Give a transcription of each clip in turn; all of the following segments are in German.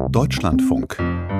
Deutschlandfunk.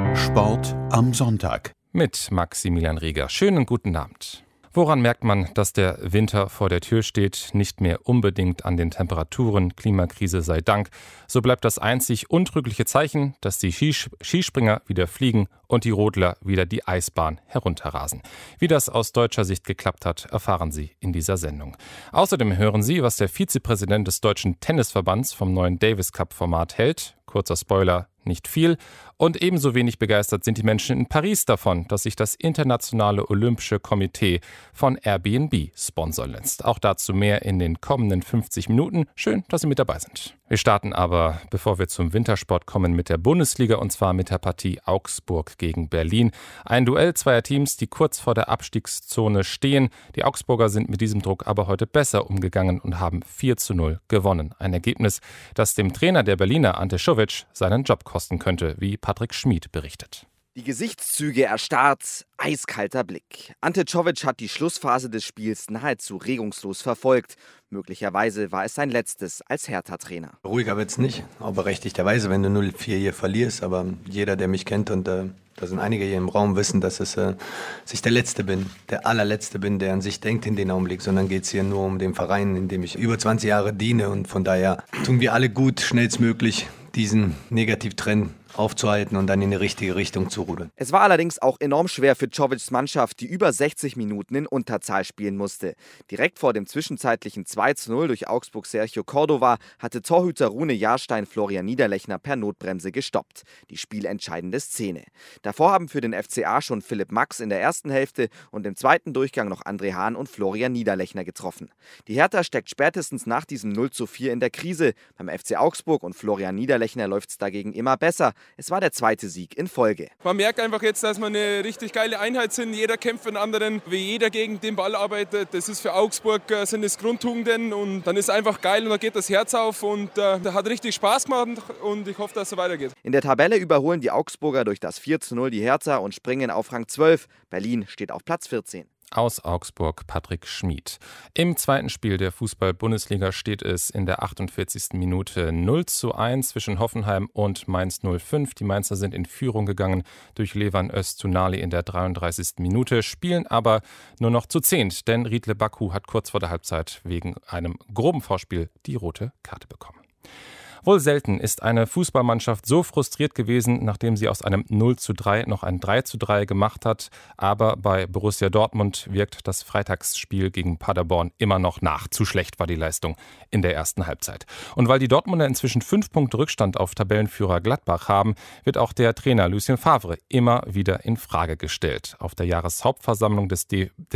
Sport am Sonntag. Mit Maximilian Rieger. Schönen guten Abend. Woran merkt man, dass der Winter vor der Tür steht? Nicht mehr unbedingt an den Temperaturen, Klimakrise sei Dank. So bleibt das einzig untrügliche Zeichen, dass die Skispringer wieder fliegen und die Rodler wieder die Eisbahn herunterrasen. Wie das aus deutscher Sicht geklappt hat, erfahren Sie in dieser Sendung. Außerdem hören Sie, was der Vizepräsident des Deutschen Tennisverbands vom neuen Davis-Cup-Format hält. Kurzer Spoiler, nicht viel. Und ebenso wenig begeistert sind die Menschen in Paris davon, dass sich das Internationale Olympische Komitee von Airbnb sponsern lässt. Auch dazu mehr in den kommenden 50 Minuten. Schön, dass Sie mit dabei sind. Wir starten aber, bevor wir zum Wintersport kommen, mit der Bundesliga, und zwar mit der Partie Augsburg gegen Berlin. Ein Duell zweier Teams, die kurz vor der Abstiegszone stehen. Die Augsburger sind mit diesem Druck aber heute besser umgegangen und haben 4:0 gewonnen. Ein Ergebnis, das dem Trainer der Berliner, Ante Czovic, seinen Job kosten könnte, wie Patrick Schmid berichtet. Die Gesichtszüge erstarrt, eiskalter Blick. Ante Czovic hat die Schlussphase des Spiels nahezu regungslos verfolgt. Möglicherweise war es sein letztes als Hertha-Trainer. Ruhiger wird's nicht, auch berechtigterweise, wenn du 0-4 hier verlierst. Aber jeder, der mich kennt, und da sind einige hier im Raum, wissen, dass ich der Letzte bin, der allerletzte bin, der an sich denkt in den Augenblick. Sondern geht's hier nur um den Verein, in dem ich über 20 Jahre diene. Und von daher tun wir alle gut, schnellstmöglich diesen Negativtrend aufzuhalten und dann in die richtige Richtung zu rudern. Es war allerdings auch enorm schwer für Czovics Mannschaft, die über 60 Minuten in Unterzahl spielen musste. Direkt vor dem zwischenzeitlichen 2:0 durch Augsburg Sergio Cordova hatte Torhüter Rune Jahrstein Florian Niederlechner per Notbremse gestoppt. Die spielentscheidende Szene. Davor haben für den FCA schon Philipp Max in der ersten Hälfte und im zweiten Durchgang noch André Hahn und Florian Niederlechner getroffen. Die Hertha steckt spätestens nach diesem 0:4 in der Krise. Beim FC Augsburg und Florian Niederlechner läuft es dagegen immer besser. Es war der zweite Sieg in Folge. Man merkt einfach jetzt, dass wir eine richtig geile Einheit sind. Jeder kämpft für den anderen, wie jeder gegen den Ball arbeitet. Das ist für Augsburg, sind es Grundtugenden, und dann ist es einfach geil und da geht das Herz auf und da hat richtig Spaß gemacht und ich hoffe, dass es so weitergeht. In der Tabelle überholen die Augsburger durch das 4:0 die Hertha und springen auf Rang 12. Berlin steht auf Platz 14. Aus Augsburg Patrick Schmid. Im zweiten Spiel der Fußball-Bundesliga steht es in der 48. Minute 0:1 zwischen Hoffenheim und Mainz 05. Die Mainzer sind in Führung gegangen durch Levan Öztunali in der 33. Minute, spielen aber nur noch zu 10, denn Riedle Baku hat kurz vor der Halbzeit wegen einem groben Foulspiel die rote Karte bekommen. Wohl selten ist eine Fußballmannschaft so frustriert gewesen, nachdem sie aus einem 0:3 noch ein 3:3 gemacht hat. Aber bei Borussia Dortmund wirkt das Freitagsspiel gegen Paderborn immer noch nach. Zu schlecht war die Leistung in der ersten Halbzeit. Und weil die Dortmunder inzwischen 5 Punkte Rückstand auf Tabellenführer Gladbach haben, wird auch der Trainer Lucien Favre immer wieder in Frage gestellt. Auf der Jahreshauptversammlung des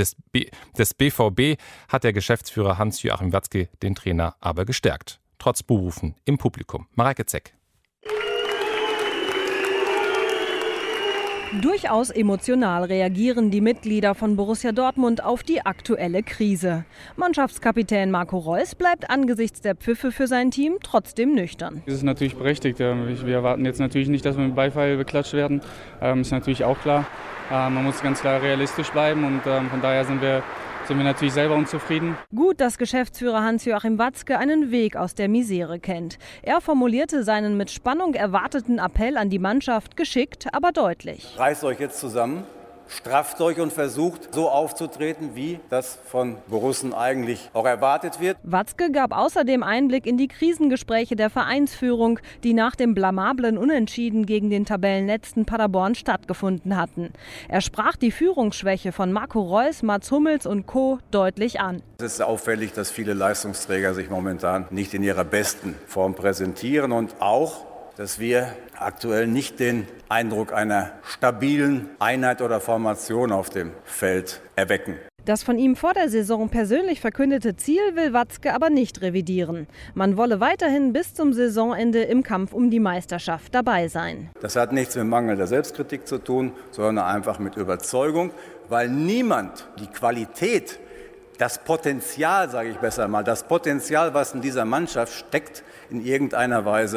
BVB hat der Geschäftsführer Hans-Joachim Watzke den Trainer aber gestärkt. Trotz Buhrufen im Publikum. Mareike Zeck. Durchaus emotional reagieren die Mitglieder von Borussia Dortmund auf die aktuelle Krise. Mannschaftskapitän Marco Reus bleibt angesichts der Pfiffe für sein Team trotzdem nüchtern. Das ist natürlich berechtigt. Wir erwarten jetzt natürlich nicht, dass wir mit Beifall beklatscht werden. Ist natürlich auch klar. Man muss ganz klar realistisch bleiben und von daher sind wir natürlich selber unzufrieden. Gut, dass Geschäftsführer Hans-Joachim Watzke einen Weg aus der Misere kennt. Er formulierte seinen mit Spannung erwarteten Appell an die Mannschaft geschickt, aber deutlich. Reißt euch jetzt zusammen, strafft euch und versucht so aufzutreten, wie das von Borussen eigentlich auch erwartet wird. Watzke gab außerdem Einblick in die Krisengespräche der Vereinsführung, die nach dem blamablen Unentschieden gegen den Tabellenletzten Paderborn stattgefunden hatten. Er sprach die Führungsschwäche von Marco Reus, Mats Hummels und Co. deutlich an. Es ist auffällig, dass viele Leistungsträger sich momentan nicht in ihrer besten Form präsentieren und auch, dass wir aktuell nicht den Eindruck einer stabilen Einheit oder Formation auf dem Feld erwecken. Das von ihm vor der Saison persönlich verkündete Ziel will Watzke aber nicht revidieren. Man wolle weiterhin bis zum Saisonende im Kampf um die Meisterschaft dabei sein. Das hat nichts mit mangelnder Selbstkritik zu tun, sondern einfach mit Überzeugung, weil niemand die Qualität, das Potenzial, sage ich besser mal, das Potenzial, was in dieser Mannschaft steckt, in irgendeiner Weise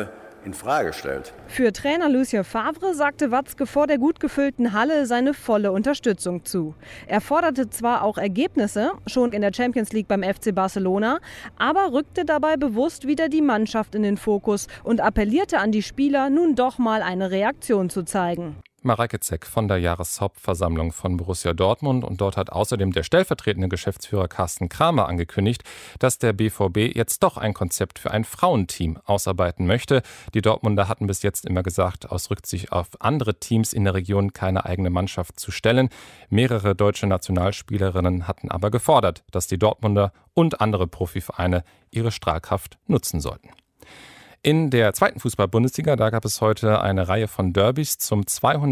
in Frage stellt. Für Trainer Lucien Favre sagte Watzke vor der gut gefüllten Halle seine volle Unterstützung zu. Er forderte zwar auch Ergebnisse, schon in der Champions League beim FC Barcelona, aber rückte dabei bewusst wieder die Mannschaft in den Fokus und appellierte an die Spieler, nun doch mal eine Reaktion zu zeigen. Mareike Zeck von der Jahreshauptversammlung von Borussia Dortmund, und dort hat außerdem der stellvertretende Geschäftsführer Carsten Kramer angekündigt, dass der BVB jetzt doch ein Konzept für ein Frauenteam ausarbeiten möchte. Die Dortmunder hatten bis jetzt immer gesagt, aus Rücksicht auf andere Teams in der Region keine eigene Mannschaft zu stellen. Mehrere deutsche Nationalspielerinnen hatten aber gefordert, dass die Dortmunder und andere Profivereine ihre Strahlkraft nutzen sollten. In der zweiten Fußball-Bundesliga, da gab es heute eine Reihe von Derbys. Zum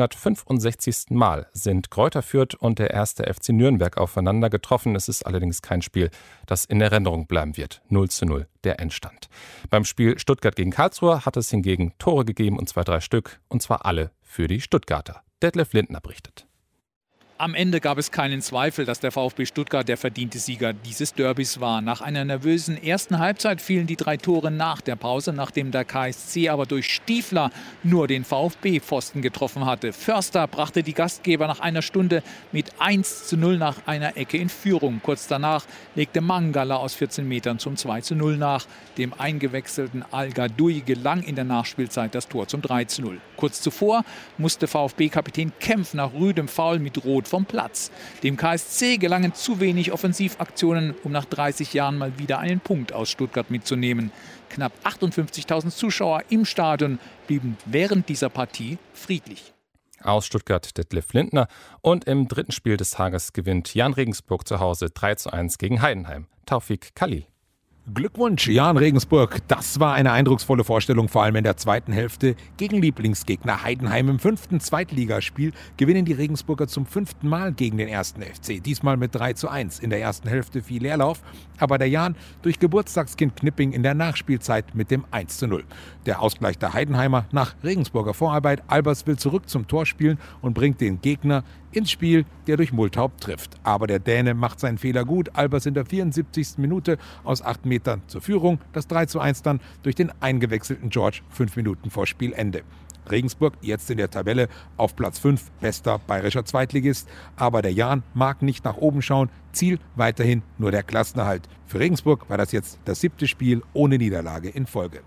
265. Mal sind Greuther Fürth und der 1. FC Nürnberg aufeinander getroffen. Es ist allerdings kein Spiel, das in Erinnerung bleiben wird. 0:0 der Endstand. Beim Spiel Stuttgart gegen Karlsruhe hat es hingegen Tore gegeben, und zwar 3 Stück, und zwar alle für die Stuttgarter. Detlef Lindner berichtet. Am Ende gab es keinen Zweifel, dass der VfB Stuttgart der verdiente Sieger dieses Derbys war. Nach einer nervösen ersten Halbzeit fielen die 3 Tore nach der Pause, nachdem der KSC aber durch Stiefler nur den VfB-Pfosten getroffen hatte. Förster brachte die Gastgeber nach einer Stunde mit 1:0 nach einer Ecke in Führung. Kurz danach legte Mangala aus 14 Metern zum 2:0 nach. Dem eingewechselten Al-Gadoui gelang in der Nachspielzeit das Tor zum 3:0. Kurz zuvor musste VfB-Kapitän Kempf nach rüdem Foul mit Rot vom Platz. Dem KSC gelangen zu wenig Offensivaktionen, um nach 30 Jahren mal wieder einen Punkt aus Stuttgart mitzunehmen. Knapp 58.000 Zuschauer im Stadion blieben während dieser Partie friedlich. Aus Stuttgart Detlef Lindner. Und im dritten Spiel des Tages gewinnt Jahn Regensburg zu Hause 3:1 gegen Heidenheim. Taufik Khalil. Glückwunsch, Jahn Regensburg. Das war eine eindrucksvolle Vorstellung, vor allem in der zweiten Hälfte. Gegen Lieblingsgegner Heidenheim im 5. Zweitligaspiel gewinnen die Regensburger zum 5. Mal gegen den 1. FC. Diesmal mit 3:1. In der ersten Hälfte viel Leerlauf, aber der Jahn durch Geburtstagskind Knipping in der Nachspielzeit mit dem 1:0. Der Ausgleich der Heidenheimer nach Regensburger Vorarbeit. Albers will zurück zum Tor spielen und bringt den Gegner ins Spiel, der durch Multhaupt trifft. Aber der Däne macht seinen Fehler gut. Albers in der 74. Minute aus 8 Metern zur Führung. Das 3:1 dann durch den eingewechselten George 5 Minuten vor Spielende. Regensburg jetzt in der Tabelle auf Platz 5, bester bayerischer Zweitligist. Aber der Jahn mag nicht nach oben schauen. Ziel weiterhin nur der Klassenerhalt. Für Regensburg war das jetzt das 7. Spiel ohne Niederlage in Folge.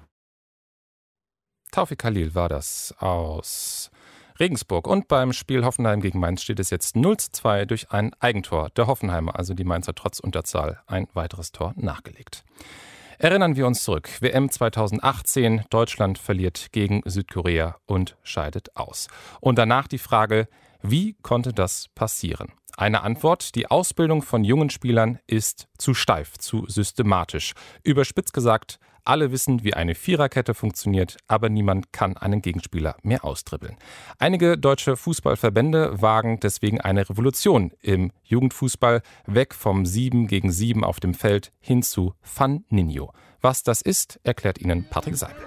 Taufik Khalil war das aus Regensburg. Und beim Spiel Hoffenheim gegen Mainz steht es jetzt 0:2 durch ein Eigentor der Hoffenheimer, also die Mainzer trotz Unterzahl, ein weiteres Tor nachgelegt. Erinnern wir uns zurück. WM 2018, Deutschland verliert gegen Südkorea und scheidet aus. Und danach die Frage, wie konnte das passieren? Eine Antwort: Die Ausbildung von jungen Spielern ist zu steif, zu systematisch. Überspitzt gesagt, alle wissen, wie eine Viererkette funktioniert, aber niemand kann einen Gegenspieler mehr austribbeln. Einige deutsche Fußballverbände wagen deswegen eine Revolution im Jugendfußball, weg vom 7 gegen 7 auf dem Feld hin zu Fan Ninho. Was das ist, erklärt Ihnen Patrick Seipel.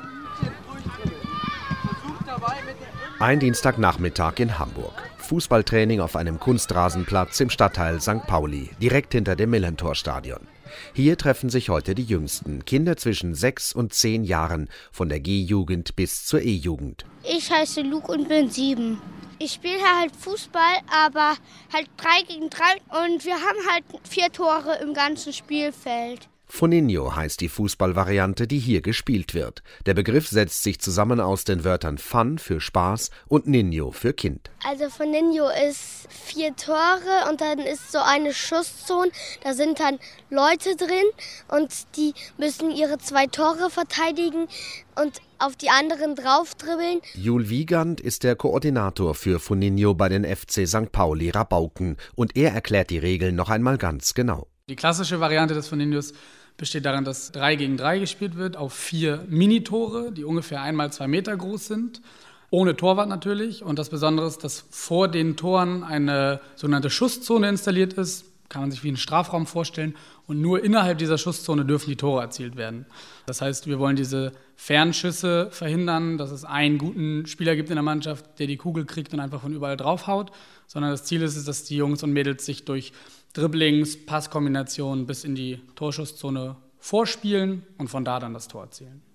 Ein Dienstagnachmittag in Hamburg. Fußballtraining auf einem Kunstrasenplatz im Stadtteil St. Pauli, direkt hinter dem Millantor-Stadion. Hier treffen sich heute die Jüngsten, Kinder zwischen 6 und 10 Jahren, von der G-Jugend bis zur E-Jugend. Ich heiße Luke und bin 7. Ich spiele halt Fußball, aber halt 3 gegen 3 und wir haben halt 4 Tore im ganzen Spielfeld. Funinho heißt die Fußballvariante, die hier gespielt wird. Der Begriff setzt sich zusammen aus den Wörtern Fun für Spaß und Ninho für Kind. Also Funinho ist 4 Tore und dann ist so eine Schusszone. Da sind dann Leute drin und die müssen ihre 2 Tore verteidigen und auf die anderen draufdribbeln. Jul Wiegand ist der Koordinator für Funinho bei den FC St. Pauli Rabauken und er erklärt die Regeln noch einmal ganz genau. Die klassische Variante des Funinhos besteht darin, dass 3 gegen 3 gespielt wird auf 4 Minitore, die ungefähr 1x2 Meter groß sind, ohne Torwart natürlich. Und das Besondere ist, dass vor den Toren eine sogenannte Schusszone installiert ist, kann man sich wie einen Strafraum vorstellen. Und nur innerhalb dieser Schusszone dürfen die Tore erzielt werden. Das heißt, wir wollen diese Fernschüsse verhindern, dass es einen guten Spieler gibt in der Mannschaft, der die Kugel kriegt und einfach von überall draufhaut. Sondern das Ziel ist es, dass die Jungs und Mädels sich durch Dribblings, Passkombinationen bis in die Torschusszone vorspielen und von da dann das Tor erzielen.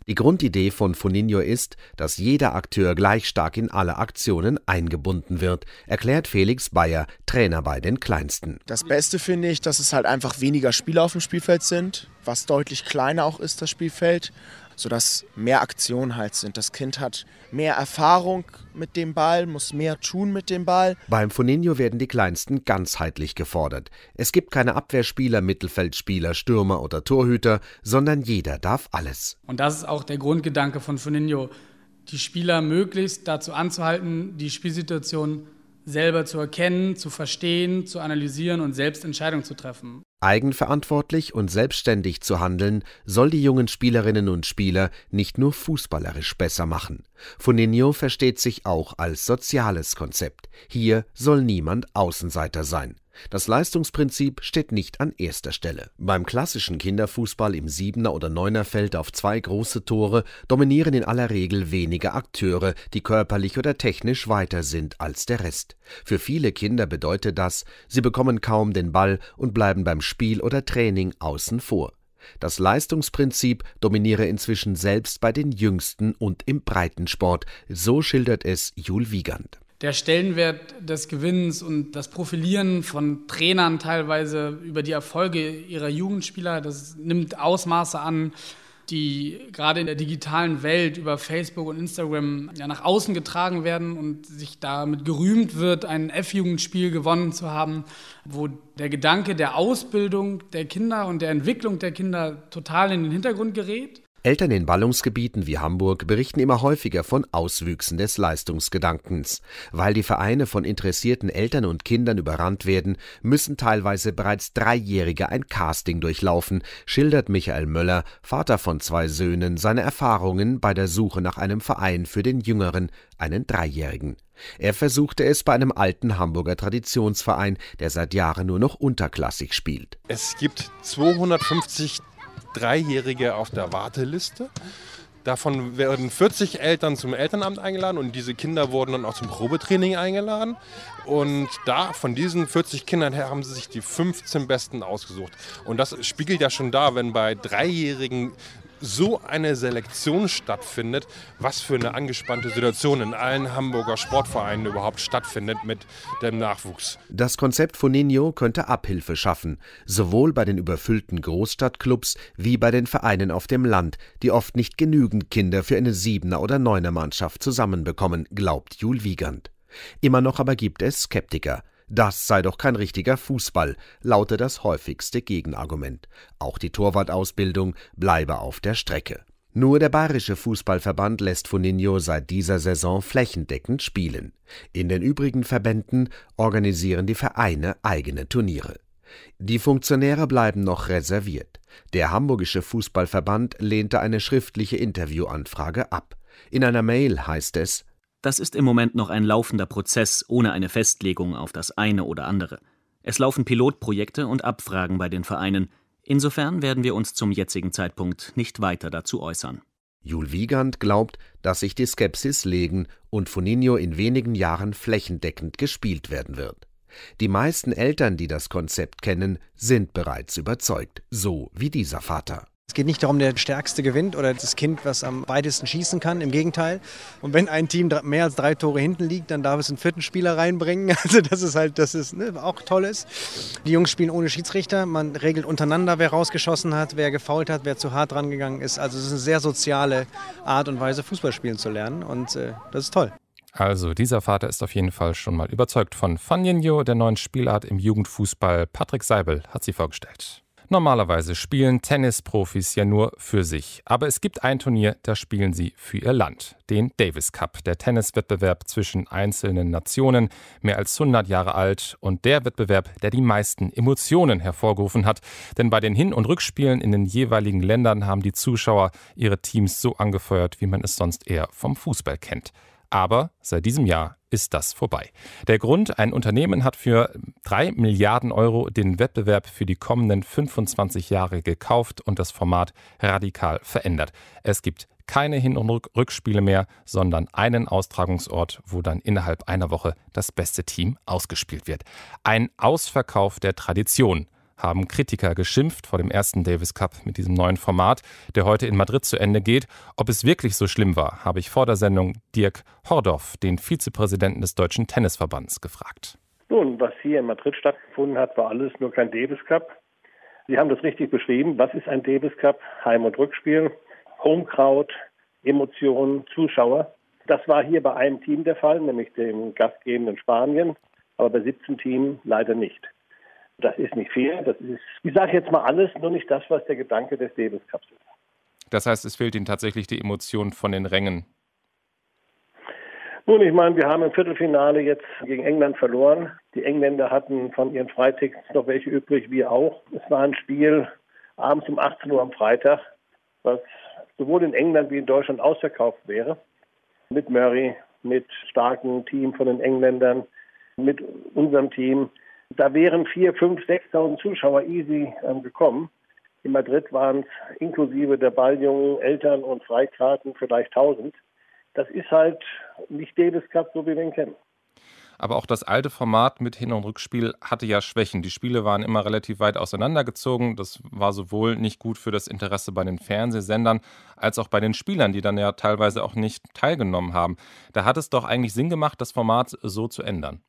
Die Grundidee von Funinho ist, dass jeder Akteur gleich stark in alle Aktionen eingebunden wird, erklärt Felix Bayer, Trainer bei den Kleinsten. Das Beste finde ich, dass es halt einfach weniger Spieler auf dem Spielfeld sind, was deutlich kleiner auch ist, das Spielfeld, sodass mehr Aktionen halt sind. Das Kind hat mehr Erfahrung mit dem Ball, muss mehr tun mit dem Ball. Beim Funinho werden die Kleinsten ganzheitlich gefordert. Es gibt keine Abwehrspieler, Mittelfeldspieler, Stürmer oder Torhüter, sondern jeder darf alles. Und das ist auch der Grundgedanke von Funinho, die Spieler möglichst dazu anzuhalten, die Spielsituation selber zu erkennen, zu verstehen, zu analysieren und selbst Entscheidungen zu treffen. Eigenverantwortlich und selbstständig zu handeln, soll die jungen Spielerinnen und Spieler nicht nur fußballerisch besser machen. Funinho versteht sich auch als soziales Konzept. Hier soll niemand Außenseiter sein. Das Leistungsprinzip steht nicht an erster Stelle. Beim klassischen Kinderfußball im 7er- oder 9er-Feld auf 2 große Tore dominieren in aller Regel wenige Akteure, die körperlich oder technisch weiter sind als der Rest. Für viele Kinder bedeutet das, sie bekommen kaum den Ball und bleiben beim Spiel oder Training außen vor. Das Leistungsprinzip dominiere inzwischen selbst bei den Jüngsten und im Breitensport, so schildert es Jul Wiegand. Der Stellenwert des Gewinnens und das Profilieren von Trainern teilweise über die Erfolge ihrer Jugendspieler, das nimmt Ausmaße an, die gerade in der digitalen Welt über Facebook und Instagram nach außen getragen werden und sich damit gerühmt wird, ein F-Jugendspiel gewonnen zu haben, wo der Gedanke der Ausbildung der Kinder und der Entwicklung der Kinder total in den Hintergrund gerät. Eltern in Ballungsgebieten wie Hamburg berichten immer häufiger von Auswüchsen des Leistungsgedankens. Weil die Vereine von interessierten Eltern und Kindern überrannt werden, müssen teilweise bereits 3-Jährige ein Casting durchlaufen, schildert Michael Möller, Vater von 2 Söhnen, seine Erfahrungen bei der Suche nach einem Verein für den Jüngeren, einen 3-Jährigen. Er versuchte es bei einem alten Hamburger Traditionsverein, der seit Jahren nur noch unterklassig spielt. Es gibt 250 Dreijährige auf der Warteliste. Davon werden 40 Eltern zum Elternamt eingeladen und diese Kinder wurden dann auch zum Probetraining eingeladen. Und da von diesen 40 Kindern her haben sie sich die 15 Besten ausgesucht. Und das spiegelt ja schon da, wenn bei Dreijährigen so eine Selektion stattfindet, was für eine angespannte Situation in allen Hamburger Sportvereinen überhaupt stattfindet mit dem Nachwuchs. Das Konzept Funinho könnte Abhilfe schaffen, sowohl bei den überfüllten Großstadtclubs wie bei den Vereinen auf dem Land, die oft nicht genügend Kinder für eine 7er- oder 9er-Mannschaft zusammenbekommen, glaubt Jul Wiegand. Immer noch aber gibt es Skeptiker. Das sei doch kein richtiger Fußball, laute das häufigste Gegenargument. Auch die Torwartausbildung bleibe auf der Strecke. Nur der Bayerische Fußballverband lässt Funinho seit dieser Saison flächendeckend spielen. In den übrigen Verbänden organisieren die Vereine eigene Turniere. Die Funktionäre bleiben noch reserviert. Der Hamburgische Fußballverband lehnte eine schriftliche Interviewanfrage ab. In einer Mail heißt es: Das ist im Moment noch ein laufender Prozess ohne eine Festlegung auf das eine oder andere. Es laufen Pilotprojekte und Abfragen bei den Vereinen. Insofern werden wir uns zum jetzigen Zeitpunkt nicht weiter dazu äußern. Jul Wiegand glaubt, dass sich die Skepsis legen und Funinho in wenigen Jahren flächendeckend gespielt werden wird. Die meisten Eltern, die das Konzept kennen, sind bereits überzeugt, so wie dieser Vater. Es geht nicht darum, der Stärkste gewinnt oder das Kind, was am weitesten schießen kann, im Gegenteil. Und wenn ein Team mehr als 3 Tore hinten liegt, dann darf es einen 4. Spieler reinbringen. Also das ist auch toll ist. Die Jungs spielen ohne Schiedsrichter, man regelt untereinander, wer rausgeschossen hat, wer gefoult hat, wer zu hart rangegangen ist. Also es ist eine sehr soziale Art und Weise, Fußball spielen zu lernen und das ist toll. Also dieser Vater ist auf jeden Fall schon mal überzeugt von Funinho, der neuen Spielart im Jugendfußball. Patrick Seibel hat sie vorgestellt. Normalerweise spielen Tennisprofis ja nur für sich. Aber es gibt ein Turnier, da spielen sie für ihr Land. Den Davis Cup, der Tenniswettbewerb zwischen einzelnen Nationen, mehr als 100 Jahre alt. Und der Wettbewerb, der die meisten Emotionen hervorgerufen hat. Denn bei den Hin- und Rückspielen in den jeweiligen Ländern haben die Zuschauer ihre Teams so angefeuert, wie man es sonst eher vom Fußball kennt. Aber seit diesem Jahr ist das vorbei. Der Grund: ein Unternehmen hat für 3 Milliarden Euro den Wettbewerb für die kommenden 25 Jahre gekauft und das Format radikal verändert. Es gibt keine Hin- und Rückspiele mehr, sondern einen Austragungsort, wo dann innerhalb einer Woche das beste Team ausgespielt wird. Ein Ausverkauf der Tradition, haben Kritiker geschimpft vor dem ersten Davis Cup mit diesem neuen Format, der heute in Madrid zu Ende geht. Ob es wirklich so schlimm war, habe ich vor der Sendung Dirk Hordorf, den Vizepräsidenten des Deutschen Tennisverbands, gefragt. Nun, was hier in Madrid stattgefunden hat, war alles nur kein Davis Cup. Sie haben das richtig beschrieben. Was ist ein Davis Cup? Heim- und Rückspiel, Homecrowd, Emotionen, Zuschauer. Das war hier bei einem Team der Fall, nämlich dem gastgebenden Spanien, aber bei 17 Teams leider nicht. Das ist nicht fair. Das ist, ich sage jetzt mal alles, nur nicht das, was der Gedanke des Davis Cups ist. Das heißt, es fehlt Ihnen tatsächlich die Emotion von den Rängen? Nun, ich meine, wir haben im Viertelfinale jetzt gegen England verloren. Die Engländer hatten von ihren Freitickets noch welche übrig, wir auch. Es war ein Spiel abends um 18 Uhr am Freitag, was sowohl in England wie in Deutschland ausverkauft wäre. Mit Murray, mit starkem Team von den Engländern, mit unserem Team. Da wären 4.000, 5.000, 6.000 Zuschauer easy gekommen. In Madrid waren es inklusive der Balljungen, Eltern und Freikarten vielleicht 1.000. Das ist halt nicht Davis Cup, so wie wir ihn kennen. Aber auch das alte Format mit Hin- und Rückspiel hatte ja Schwächen. Die Spiele waren immer relativ weit auseinandergezogen. Das war sowohl nicht gut für das Interesse bei den Fernsehsendern, als auch bei den Spielern, die dann ja teilweise auch nicht teilgenommen haben. Da hat es doch eigentlich Sinn gemacht, das Format so zu ändern.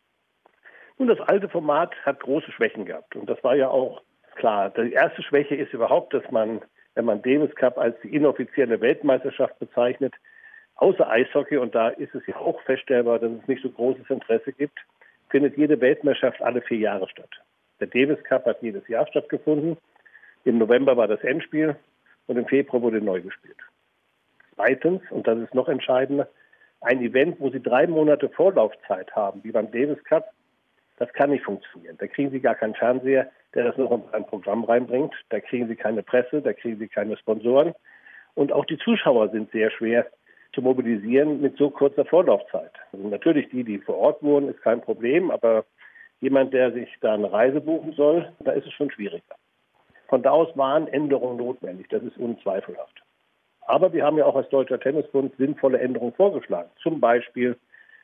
Nun, das alte Format hat große Schwächen gehabt. Und das war ja auch klar. Die erste Schwäche ist überhaupt, dass man, wenn man Davis Cup als die inoffizielle Weltmeisterschaft bezeichnet, außer Eishockey, und da ist es ja auch feststellbar, dass es nicht so großes Interesse gibt, findet jede Weltmeisterschaft alle 4 Jahre statt. Der Davis Cup hat jedes Jahr stattgefunden. Im November war das Endspiel und im Februar wurde neu gespielt. Zweitens, und das ist noch entscheidender, ein Event, wo Sie 3 Monate Vorlaufzeit haben, wie beim Davis Cup, das kann nicht funktionieren. Da kriegen Sie gar keinen Fernseher, der das noch in ein Programm reinbringt. Da kriegen Sie keine Presse, da kriegen Sie keine Sponsoren. Und auch die Zuschauer sind sehr schwer zu mobilisieren mit so kurzer Vorlaufzeit. Also natürlich die vor Ort wohnen, ist kein Problem, aber jemand, der sich da eine Reise buchen soll, da ist es schon schwieriger. Von da aus waren Änderungen notwendig, das ist unzweifelhaft. Aber wir haben ja auch als Deutscher Tennisbund sinnvolle Änderungen vorgeschlagen. Zum Beispiel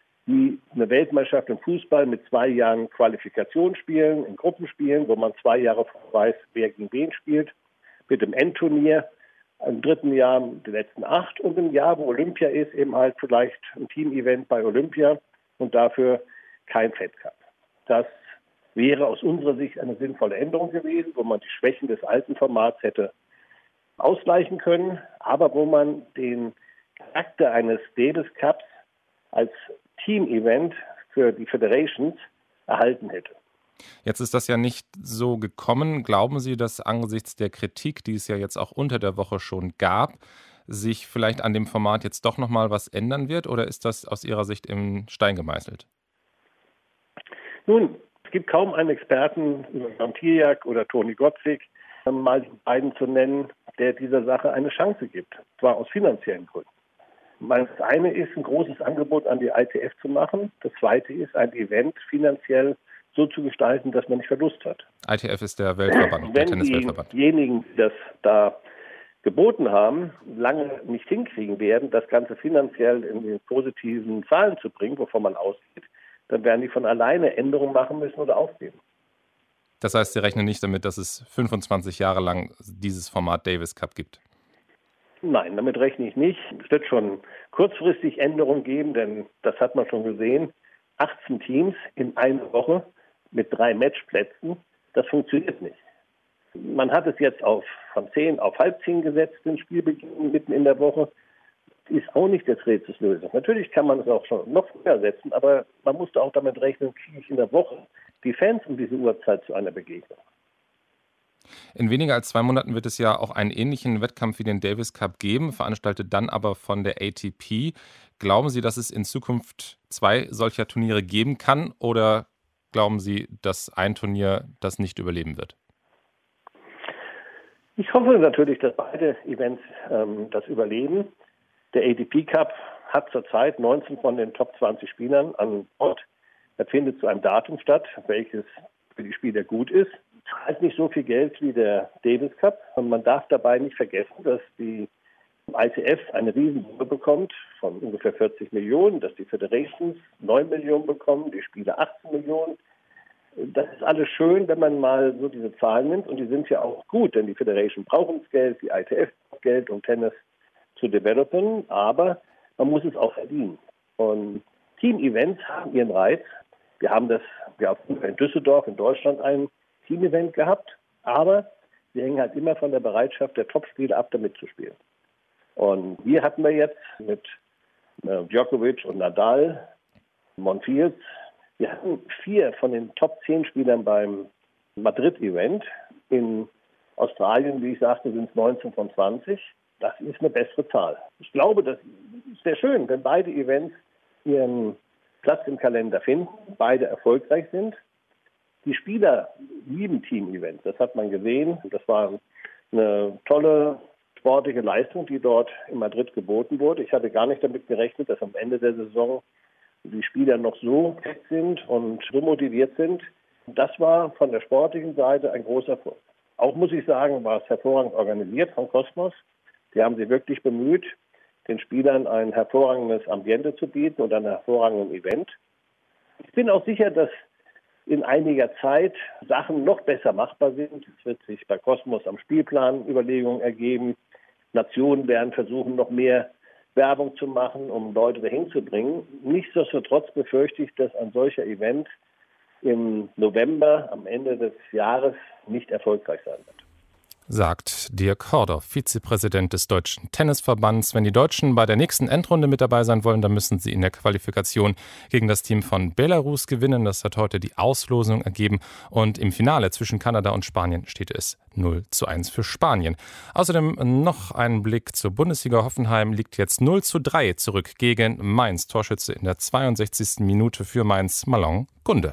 eine Weltmeisterschaft im Fußball mit 2 Jahren Qualifikationsspielen, in Gruppenspielen, wo man 2 Jahre weiß, wer gegen wen spielt, mit dem Endturnier. Im 3. Jahr die letzten 8 und im Jahr, wo Olympia ist, eben halt vielleicht ein Team-Event bei Olympia und dafür kein Fed Cup. Das wäre aus unserer Sicht eine sinnvolle Änderung gewesen, wo man die Schwächen des alten Formats hätte ausgleichen können, aber wo man den Charakter eines Davis Cups als Team-Event für die Federations erhalten hätte. Jetzt ist das ja nicht so gekommen. Glauben Sie, dass angesichts der Kritik, die es ja jetzt auch unter der Woche schon gab, sich vielleicht an dem Format jetzt doch noch mal was ändern wird? Oder ist das aus Ihrer Sicht im Stein gemeißelt? Nun, es gibt kaum einen Experten, Jan Tijak oder Toni Gottschalk, mal die beiden zu nennen, der dieser Sache eine Chance gibt. Und zwar aus finanziellen Gründen. Das eine ist, ein großes Angebot an die ITF zu machen. Das zweite ist, ein Event finanziell so zu gestalten, dass man nicht Verlust hat. ITF ist der Weltverband, der Tennisweltverband. Wenn diejenigen, die das da geboten haben, lange nicht hinkriegen werden, das Ganze finanziell in den positiven Zahlen zu bringen, wovon man ausgeht, dann werden die von alleine Änderungen machen müssen oder aufgeben. Das heißt, Sie rechnen nicht damit, dass es 25 Jahre lang dieses Format Davis Cup gibt? Nein, damit rechne ich nicht. Es wird schon kurzfristig Änderungen geben, denn das hat man schon gesehen. 18 Teams in einer Woche mit 3 Matchplätzen, das funktioniert nicht. Man hat es jetzt von 10 auf 9:30 gesetzt, den Spielbeginn mitten in der Woche. Ist auch nicht des Rätsels Lösung. Natürlich kann man es auch schon noch früher setzen, aber man musste auch damit rechnen, kriege ich in der Woche die Fans um diese Uhrzeit zu einer Begegnung. In weniger als 2 Monaten wird es ja auch einen ähnlichen Wettkampf wie den Davis Cup geben, veranstaltet dann aber von der ATP. Glauben Sie, dass es in Zukunft 2 solcher Turniere geben kann oder glauben Sie, dass ein Turnier das nicht überleben wird? Ich hoffe natürlich, dass beide Events das überleben. Der ATP Cup hat zurzeit 19 von den Top 20 Spielern an Bord. Er findet zu einem Datum statt, welches für die Spieler gut ist. Zahlt nicht so viel Geld wie der Davis Cup. Und man darf dabei nicht vergessen, dass die ITF eine Riesensumme bekommt von ungefähr 40 Millionen, dass die Federations 9 Millionen bekommen, die Spieler 18 Millionen. Das ist alles schön, wenn man mal so diese Zahlen nimmt. Und die sind ja auch gut, denn die Federation braucht das Geld, die ITF braucht Geld, um Tennis zu developen. Aber man muss es auch verdienen. Und Team-Events haben ihren Reiz. Wir haben in Düsseldorf in Deutschland ein Team-Event gehabt. Aber sie hängen halt immer von der Bereitschaft der Topspieler ab, da mitzuspielen. Und hier hatten wir jetzt mit Djokovic und Nadal, Monfils, wir hatten 4 von den Top 10 Spielern beim Madrid-Event. In Australien, wie ich sagte, sind es 19 von 20. Das ist eine bessere Zahl. Ich glaube, das ist sehr schön, wenn beide Events ihren Platz im Kalender finden, beide erfolgreich sind. Die Spieler lieben Team-Events, das hat man gesehen. Das war eine tolle sportliche Leistung, die dort in Madrid geboten wurde. Ich hatte gar nicht damit gerechnet, dass am Ende der Saison die Spieler noch so fit sind und so motiviert sind. Das war von der sportlichen Seite ein großer Erfolg. Auch muss ich sagen, war es hervorragend organisiert von Cosmos. Die haben sich wirklich bemüht, den Spielern ein hervorragendes Ambiente zu bieten und ein hervorragendes Event. Ich bin auch sicher, dass in einiger Zeit Sachen noch besser machbar sind. Es wird sich bei Cosmos am Spielplan Überlegungen ergeben. Nationen werden versuchen, noch mehr Werbung zu machen, um Leute dahin zu bringen. Nichtsdestotrotz befürchte ich, dass ein solcher Event im November, am Ende des Jahres, nicht erfolgreich sein wird. Sagt Dirk Hordoff, Vizepräsident des Deutschen Tennisverbands. Wenn die Deutschen bei der nächsten Endrunde mit dabei sein wollen, dann müssen sie in der Qualifikation gegen das Team von Belarus gewinnen. Das hat heute die Auslosung ergeben. Und im Finale zwischen Kanada und Spanien steht es 0:1 für Spanien. Außerdem noch ein Blick zur Bundesliga. Hoffenheim liegt jetzt 0:3 zurück gegen Mainz. Torschütze in der 62. Minute für Mainz, Malon Gunde.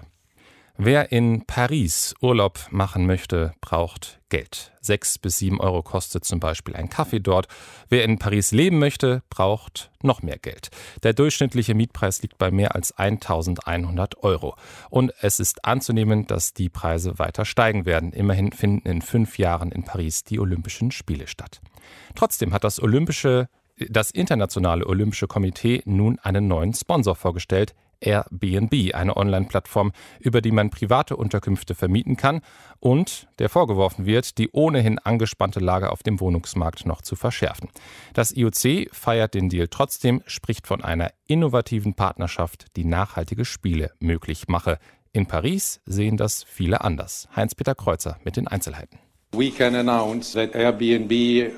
Wer in Paris Urlaub machen möchte, braucht Geld. 6 bis 7 Euro kostet zum Beispiel ein Kaffee dort. Wer in Paris leben möchte, braucht noch mehr Geld. Der durchschnittliche Mietpreis liegt bei mehr als 1.100 Euro. Und es ist anzunehmen, dass die Preise weiter steigen werden. Immerhin finden in 5 Jahren in Paris die Olympischen Spiele statt. Trotzdem hat das Internationale Olympische Komitee nun einen neuen Sponsor vorgestellt. Airbnb, eine Online-Plattform, über die man private Unterkünfte vermieten kann und der vorgeworfen wird, die ohnehin angespannte Lage auf dem Wohnungsmarkt noch zu verschärfen. Das IOC feiert den Deal trotzdem, spricht von einer innovativen Partnerschaft, die nachhaltige Spiele möglich mache. In Paris sehen das viele anders. Heinz-Peter Kreuzer mit den Einzelheiten. We can announce that Airbnb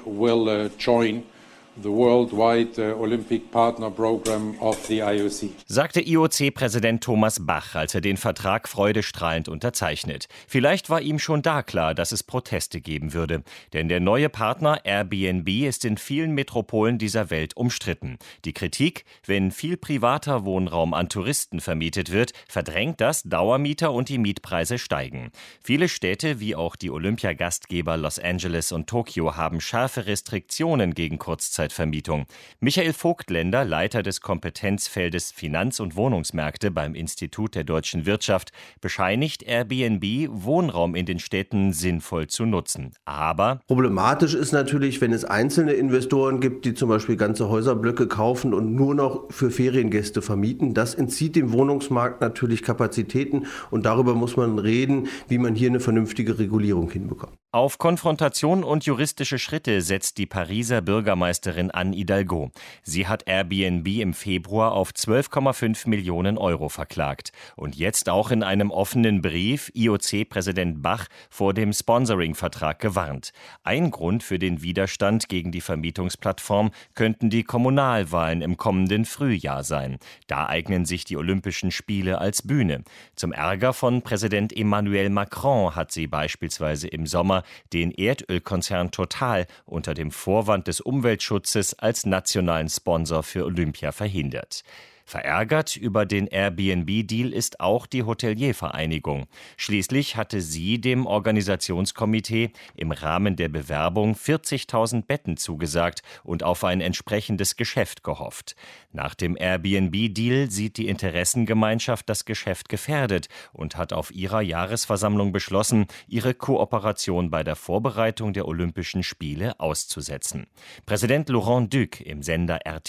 will join the worldwide Olympic Partner Program of the IOC. Sagte IOC-Präsident Thomas Bach, als er den Vertrag freudestrahlend unterzeichnet. Vielleicht war ihm schon da klar, dass es Proteste geben würde. Denn der neue Partner Airbnb ist in vielen Metropolen dieser Welt umstritten. Die Kritik: Wenn viel privater Wohnraum an Touristen vermietet wird, verdrängt das Dauermieter und die Mietpreise steigen. Viele Städte, wie auch die Olympiagastgeber Los Angeles und Tokio, haben scharfe Restriktionen gegen Kurzzeitvermietung. Michael Vogtländer, Leiter des Kompetenzfeldes Finanz- und Wohnungsmärkte beim Institut der deutschen Wirtschaft, bescheinigt Airbnb, Wohnraum in den Städten sinnvoll zu nutzen. Aber problematisch ist natürlich, wenn es einzelne Investoren gibt, die zum Beispiel ganze Häuserblöcke kaufen und nur noch für Feriengäste vermieten. Das entzieht dem Wohnungsmarkt natürlich Kapazitäten und darüber muss man reden, wie man hier eine vernünftige Regulierung hinbekommt. Auf Konfrontation und juristische Schritte setzt die Pariser Bürgermeisterin Anne Hidalgo. Sie hat Airbnb im Februar auf 12,5 Millionen Euro verklagt. Und jetzt auch in einem offenen Brief IOC-Präsident Bach vor dem Sponsoring-Vertrag gewarnt. Ein Grund für den Widerstand gegen die Vermietungsplattform könnten die Kommunalwahlen im kommenden Frühjahr sein. Da eignen sich die Olympischen Spiele als Bühne. Zum Ärger von Präsident Emmanuel Macron hat sie beispielsweise im Sommer den Erdölkonzern Total unter dem Vorwand des Umweltschutzes als nationalen Sponsor für Olympia verhindert. Verärgert über den Airbnb-Deal ist auch die Hoteliervereinigung. Schließlich hatte sie dem Organisationskomitee im Rahmen der Bewerbung 40.000 Betten zugesagt und auf ein entsprechendes Geschäft gehofft. Nach dem Airbnb-Deal sieht die Interessengemeinschaft das Geschäft gefährdet und hat auf ihrer Jahresversammlung beschlossen, ihre Kooperation bei der Vorbereitung der Olympischen Spiele auszusetzen. Präsident Laurent Duc im Sender RTL.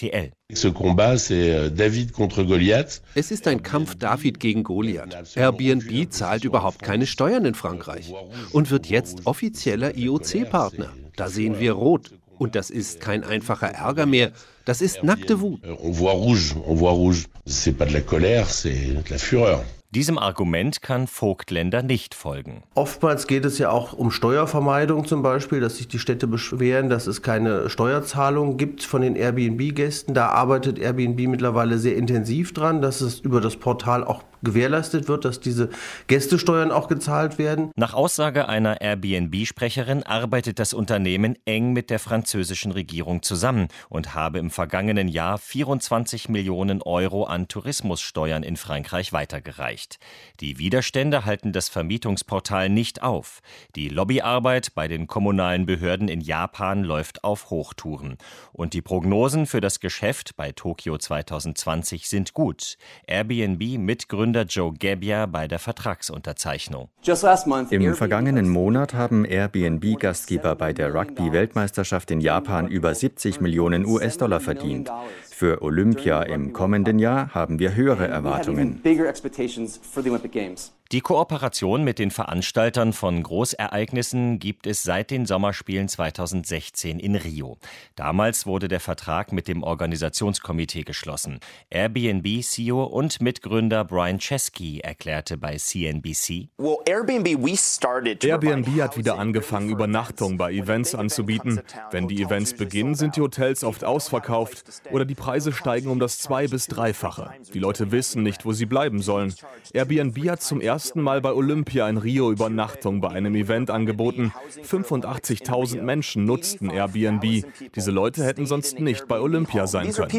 Es ist ein Kampf David gegen Goliath. Airbnb zahlt überhaupt keine Steuern in Frankreich und wird jetzt offizieller IOC-Partner. Da sehen wir rot. Und das ist kein einfacher Ärger mehr, das ist nackte Wut. Diesem Argument kann Vogtländer nicht folgen. Oftmals geht es ja auch um Steuervermeidung zum Beispiel, dass sich die Städte beschweren, dass es keine Steuerzahlung gibt von den Airbnb-Gästen. Da arbeitet Airbnb mittlerweile sehr intensiv dran, dass es über das Portal auch gewährleistet wird, dass diese Gästesteuern auch gezahlt werden. Nach Aussage einer Airbnb-Sprecherin arbeitet das Unternehmen eng mit der französischen Regierung zusammen und habe im vergangenen Jahr 24 Millionen Euro an Tourismussteuern in Frankreich weitergereicht. Die Widerstände halten das Vermietungsportal nicht auf. Die Lobbyarbeit bei den kommunalen Behörden in Japan läuft auf Hochtouren. Und die Prognosen für das Geschäft bei Tokio 2020 sind gut. Airbnb-Mitgründer Joe Gebbia bei der Vertragsunterzeichnung. Im vergangenen Monat haben Airbnb-Gastgeber bei der Rugby-Weltmeisterschaft in Japan über 70 Millionen US-Dollar verdient. Für Olympia im kommenden Jahr haben wir höhere Erwartungen. Die Kooperation mit den Veranstaltern von Großereignissen gibt es seit den Sommerspielen 2016 in Rio. Damals wurde der Vertrag mit dem Organisationskomitee geschlossen. Airbnb-CEO und Mitgründer Brian Chesky erklärte bei CNBC: Airbnb hat wieder angefangen, Übernachtung bei Events anzubieten. Wenn die Events beginnen, sind die Hotels oft ausverkauft oder die Preise steigen um das 2- bis 3-fache. Die Leute wissen nicht, wo sie bleiben sollen. Airbnb hat zum ersten Mal bei Olympia in Rio Übernachtung bei einem Event angeboten. 85.000 Menschen nutzten Airbnb. Diese Leute hätten sonst nicht bei Olympia sein können.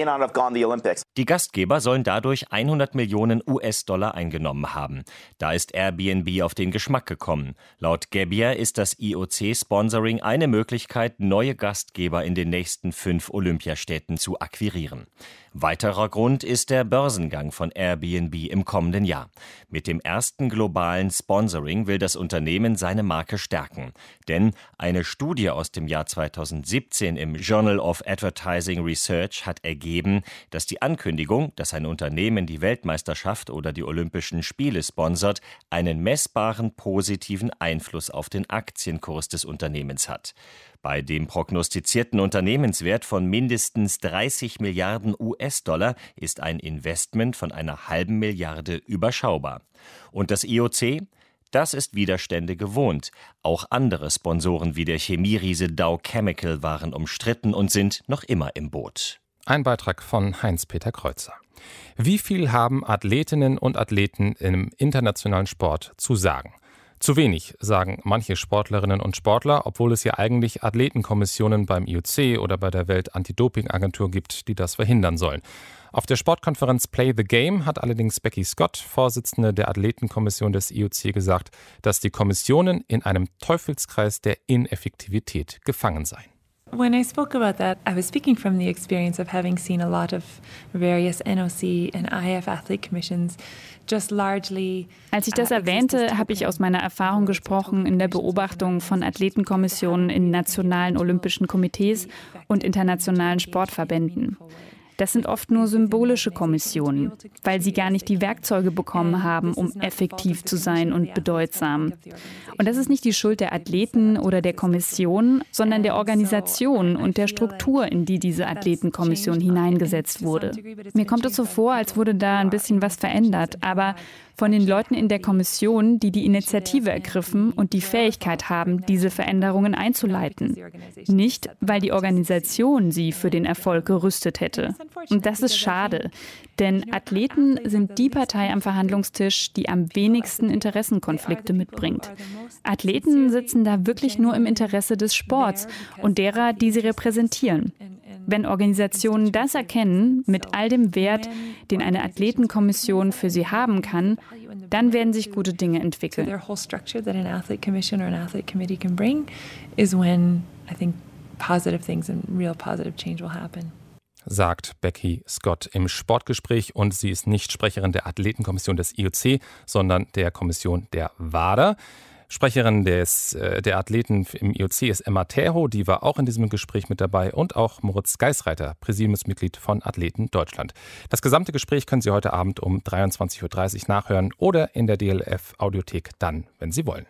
Die Gastgeber sollen dadurch 100 Millionen US-Dollar eingenommen haben. Da ist Airbnb auf den Geschmack gekommen. Laut Gebbia ist das IOC-Sponsoring eine Möglichkeit, neue Gastgeber in den nächsten 5 Olympiastädten zu akquirieren. Weiterer Grund ist der Börsengang von Airbnb im kommenden Jahr. Mit dem ersten globalen Sponsoring will das Unternehmen seine Marke stärken. Denn eine Studie aus dem Jahr 2017 im Journal of Advertising Research hat ergeben, dass die Ankündigung, dass ein Unternehmen die Weltmeisterschaft oder die Olympischen Spiele sponsert, einen messbaren positiven Einfluss auf den Aktienkurs des Unternehmens hat. Bei dem prognostizierten Unternehmenswert von mindestens 30 Milliarden US-Dollar ist ein Investment von einer halben Milliarde überschaubar. Und das IOC? Das ist Widerstände gewohnt. Auch andere Sponsoren wie der Chemieriese Dow Chemical waren umstritten und sind noch immer im Boot. Ein Beitrag von Heinz-Peter Kreuzer. Wie viel haben Athletinnen und Athleten im internationalen Sport zu sagen? Zu wenig, sagen manche Sportlerinnen und Sportler, obwohl es ja eigentlich Athletenkommissionen beim IOC oder bei der Welt-Anti-Doping-Agentur gibt, die das verhindern sollen. Auf der Sportkonferenz Play the Game hat allerdings Becky Scott, Vorsitzende der Athletenkommission des IOC, gesagt, dass die Kommissionen in einem Teufelskreis der Ineffektivität gefangen seien. When I spoke about that, I was speaking from the experience of having seen a lot of various NOC and IF athlete commissions just largely. Als ich das erwähnte, habe ich aus meiner Erfahrung gesprochen in der Beobachtung von Athletenkommissionen in nationalen olympischen Komitees und internationalen Sportverbänden. Das sind oft nur symbolische Kommissionen, weil sie gar nicht die Werkzeuge bekommen haben, um effektiv zu sein und bedeutsam. Und das ist nicht die Schuld der Athleten oder der Kommission, sondern der Organisation und der Struktur, in die diese Athletenkommission hineingesetzt wurde. Mir kommt es so vor, als wurde da ein bisschen was verändert, aber von den Leuten in der Kommission, die die Initiative ergriffen und die Fähigkeit haben, diese Veränderungen einzuleiten. Nicht, weil die Organisation sie für den Erfolg gerüstet hätte. Und das ist schade, denn Athleten sind die Partei am Verhandlungstisch, die am wenigsten Interessenkonflikte mitbringt. Athleten sitzen da wirklich nur im Interesse des Sports und derer, die sie repräsentieren. Wenn Organisationen das erkennen, mit all dem Wert, den eine Athletenkommission für sie haben kann, dann werden sich gute Dinge entwickeln. Sagt Becky Scott im Sportgespräch, und sie ist nicht Sprecherin der Athletenkommission des IOC, sondern der Kommission der WADA. Sprecherin der Athleten im IOC ist Emma Terho, die war auch in diesem Gespräch mit dabei, und auch Moritz Geisreiter, Präsidiumsmitglied von Athleten Deutschland. Das gesamte Gespräch können Sie heute Abend um 23.30 Uhr nachhören oder in der DLF-Audiothek dann, wenn Sie wollen.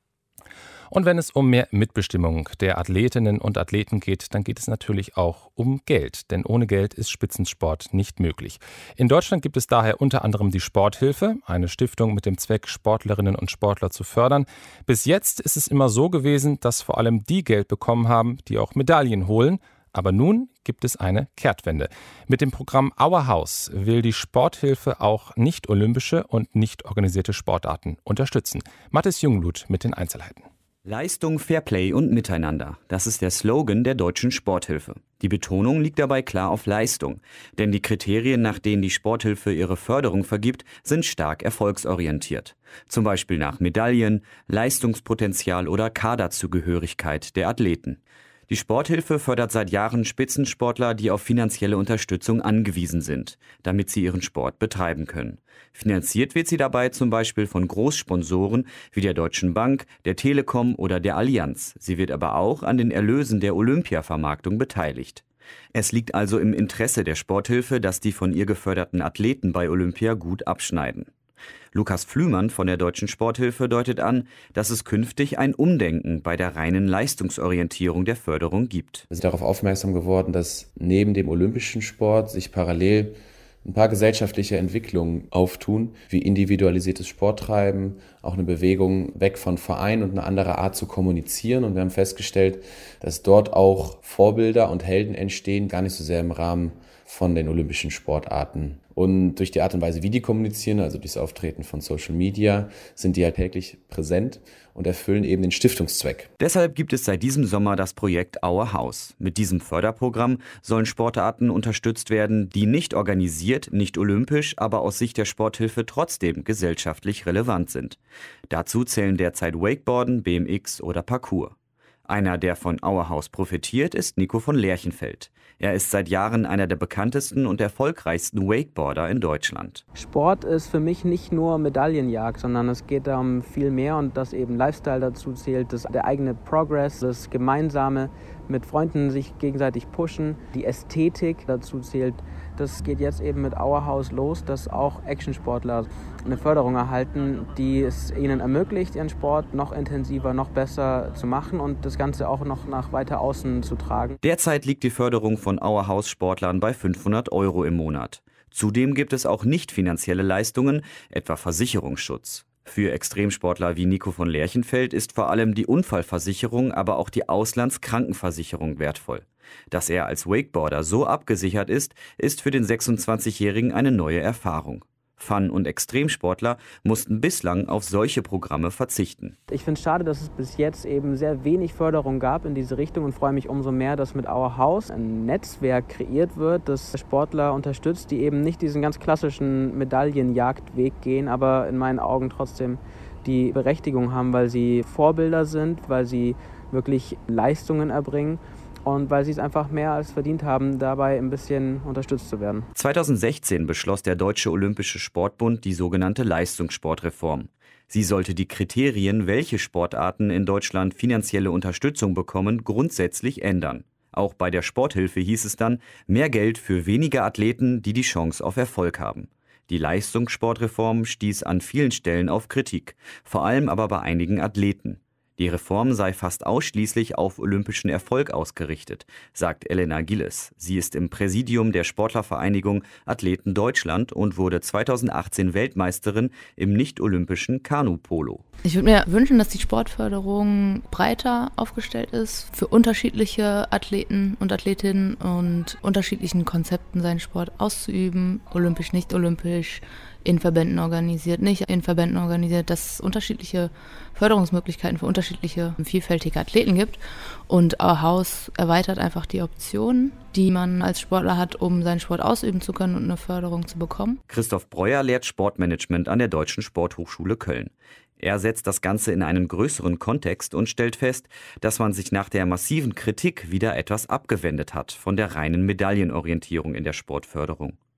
Und wenn es um mehr Mitbestimmung der Athletinnen und Athleten geht, dann geht es natürlich auch um Geld. Denn ohne Geld ist Spitzensport nicht möglich. In Deutschland gibt es daher unter anderem die Sporthilfe, eine Stiftung mit dem Zweck, Sportlerinnen und Sportler zu fördern. Bis jetzt ist es immer so gewesen, dass vor allem die Geld bekommen haben, die auch Medaillen holen. Aber nun gibt es eine Kehrtwende. Mit dem Programm Our House will die Sporthilfe auch nicht-olympische und nicht organisierte Sportarten unterstützen. Mathis Jungblut mit den Einzelheiten. Leistung, Fairplay und Miteinander. Das ist der Slogan der Deutschen Sporthilfe. Die Betonung liegt dabei klar auf Leistung. Denn die Kriterien, nach denen die Sporthilfe ihre Förderung vergibt, sind stark erfolgsorientiert. Zum Beispiel nach Medaillen, Leistungspotenzial oder Kaderzugehörigkeit der Athleten. Die Sporthilfe fördert seit Jahren Spitzensportler, die auf finanzielle Unterstützung angewiesen sind, damit sie ihren Sport betreiben können. Finanziert wird sie dabei zum Beispiel von Großsponsoren wie der Deutschen Bank, der Telekom oder der Allianz. Sie wird aber auch an den Erlösen der Olympia-Vermarktung beteiligt. Es liegt also im Interesse der Sporthilfe, dass die von ihr geförderten Athleten bei Olympia gut abschneiden. Lukas Flümann von der Deutschen Sporthilfe deutet an, dass es künftig ein Umdenken bei der reinen Leistungsorientierung der Förderung gibt. Wir sind darauf aufmerksam geworden, dass neben dem olympischen Sport sich parallel ein paar gesellschaftliche Entwicklungen auftun, wie individualisiertes Sporttreiben, auch eine Bewegung weg von Verein und eine andere Art zu kommunizieren. Und wir haben festgestellt, dass dort auch Vorbilder und Helden entstehen, gar nicht so sehr im Rahmen von den olympischen Sportarten. Und durch die Art und Weise, wie die kommunizieren, also durch das Auftreten von Social Media, sind die halt täglich präsent und erfüllen eben den Stiftungszweck. Deshalb gibt es seit diesem Sommer das Projekt Our House. Mit diesem Förderprogramm sollen Sportarten unterstützt werden, die nicht organisiert, nicht olympisch, aber aus Sicht der Sporthilfe trotzdem gesellschaftlich relevant sind. Dazu zählen derzeit Wakeboarden, BMX oder Parkour. Einer, der von Our House profitiert, ist Nico von Lerchenfeld. Er ist seit Jahren einer der bekanntesten und erfolgreichsten Wakeboarder in Deutschland. Sport ist für mich nicht nur Medaillenjagd, sondern es geht um viel mehr, und dass eben Lifestyle dazu zählt, der eigene Progress, das Gemeinsame mit Freunden sich gegenseitig pushen, die Ästhetik dazu zählt. Das geht jetzt eben mit Our House los, dass auch Actionsportler eine Förderung erhalten, die es ihnen ermöglicht, ihren Sport noch intensiver, noch besser zu machen und das Ganze auch noch nach weiter außen zu tragen. Derzeit liegt die Förderung von Our House Sportlern bei 500 € im Monat. Zudem gibt es auch nicht finanzielle Leistungen, etwa Versicherungsschutz. Für Extremsportler wie Nico von Lerchenfeld ist vor allem die Unfallversicherung, aber auch die Auslandskrankenversicherung wertvoll. Dass er als Wakeboarder so abgesichert ist, ist für den 26-Jährigen eine neue Erfahrung. Fun- und Extremsportler mussten bislang auf solche Programme verzichten. Ich finde es schade, dass es bis jetzt eben sehr wenig Förderung gab in diese Richtung und freue mich umso mehr, dass mit Our House ein Netzwerk kreiert wird, das Sportler unterstützt, die eben nicht diesen ganz klassischen Medaillenjagdweg gehen, aber in meinen Augen trotzdem die Berechtigung haben, weil sie Vorbilder sind, weil sie wirklich Leistungen erbringen. Und weil sie es einfach mehr als verdient haben, dabei ein bisschen unterstützt zu werden. 2016 beschloss der Deutsche Olympische Sportbund die sogenannte Leistungssportreform. Sie sollte die Kriterien, welche Sportarten in Deutschland finanzielle Unterstützung bekommen, grundsätzlich ändern. Auch bei der Sporthilfe hieß es dann, mehr Geld für weniger Athleten, die die Chance auf Erfolg haben. Die Leistungssportreform stieß an vielen Stellen auf Kritik, vor allem aber bei einigen Athleten. Die Reform sei fast ausschließlich auf olympischen Erfolg ausgerichtet, sagt Elena Gilles. Sie ist im Präsidium der Sportlervereinigung Athleten Deutschland und wurde 2018 Weltmeisterin im nicht-olympischen Kanu-Polo. Ich würde mir wünschen, dass die Sportförderung breiter aufgestellt ist, für unterschiedliche Athleten und Athletinnen und unterschiedlichen Konzepten seinen Sport auszuüben, olympisch, nicht olympisch, in Verbänden organisiert, nicht in Verbänden organisiert, dass es unterschiedliche Förderungsmöglichkeiten für unterschiedliche, vielfältige Athleten gibt. Und Our House erweitert einfach die Optionen, die man als Sportler hat, um seinen Sport ausüben zu können und eine Förderung zu bekommen. Christoph Breuer lehrt Sportmanagement an der Deutschen Sporthochschule Köln. Er setzt das Ganze in einen größeren Kontext und stellt fest, dass man sich nach der massiven Kritik wieder etwas abgewendet hat von der reinen Medaillenorientierung in der Sportförderung.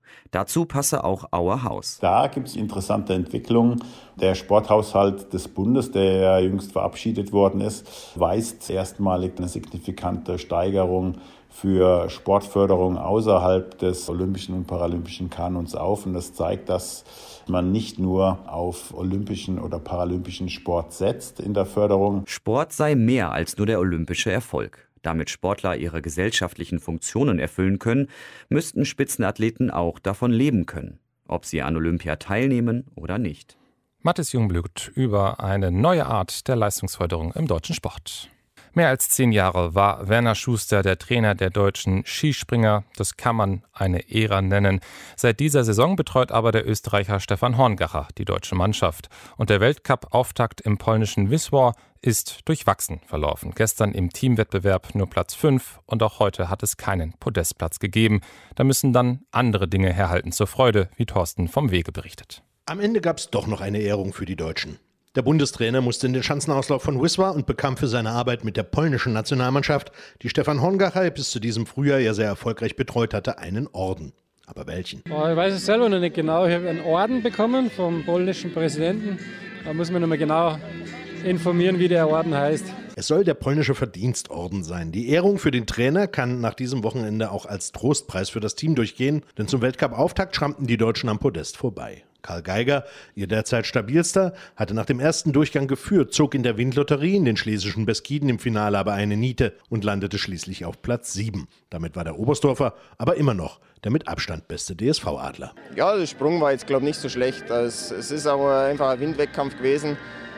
Dazu passe auch Auer Haus. Da gibt es interessante Entwicklungen. Der Sporthaushalt des Bundes, der jüngst verabschiedet worden ist, weist erstmalig eine signifikante Steigerung für Sportförderung außerhalb des olympischen und paralympischen Kanons auf. Und das zeigt, dass man nicht nur auf olympischen oder paralympischen Sport setzt in der Förderung. Sport sei mehr als nur der olympische Erfolg. Damit Sportler ihre gesellschaftlichen Funktionen erfüllen können, müssten Spitzenathleten auch davon leben können, ob sie an Olympia teilnehmen oder nicht. Mathis Jungblut über eine neue Art der Leistungsförderung im deutschen Sport. Mehr als 10 Jahre war Werner Schuster der Trainer der deutschen Skispringer. Das kann man eine Ära nennen. Seit dieser Saison betreut aber der Österreicher Stefan Horngacher die deutsche Mannschaft. Und der Weltcup-Auftakt im polnischen Wisła ist durchwachsen verlaufen. Gestern im Teamwettbewerb nur Platz 5 und auch heute hat es keinen Podestplatz gegeben. Da müssen dann andere Dinge herhalten zur Freude, wie Thorsten vom Wege berichtet. Am Ende gab es doch noch eine Ehrung für die Deutschen. Der Bundestrainer musste in den Schanzenauslauf von Wisła und bekam für seine Arbeit mit der polnischen Nationalmannschaft, die Stefan Horngacher bis zu diesem Frühjahr ja sehr erfolgreich betreut hatte, einen Orden. Aber welchen? Ich weiß es selber noch nicht genau. Ich habe einen Orden bekommen vom polnischen Präsidenten. Da muss man noch mal genau informieren, wie der Orden heißt. Es soll der polnische Verdienstorden sein. Die Ehrung für den Trainer kann nach diesem Wochenende auch als Trostpreis für das Team durchgehen, denn zum Weltcup-Auftakt schrammten die Deutschen am Podest vorbei. Karl Geiger, ihr derzeit stabilster, hatte nach dem ersten Durchgang geführt, zog in der Windlotterie in den schlesischen Beskiden im Finale aber eine Niete und landete schließlich auf Platz 7. Damit war der Oberstdorfer aber immer noch der mit Abstand beste DSV-Adler. Ja, der Sprung war jetzt, glaube ich, nicht so schlecht. Es ist aber einfach ein Windwettkampf gewesen.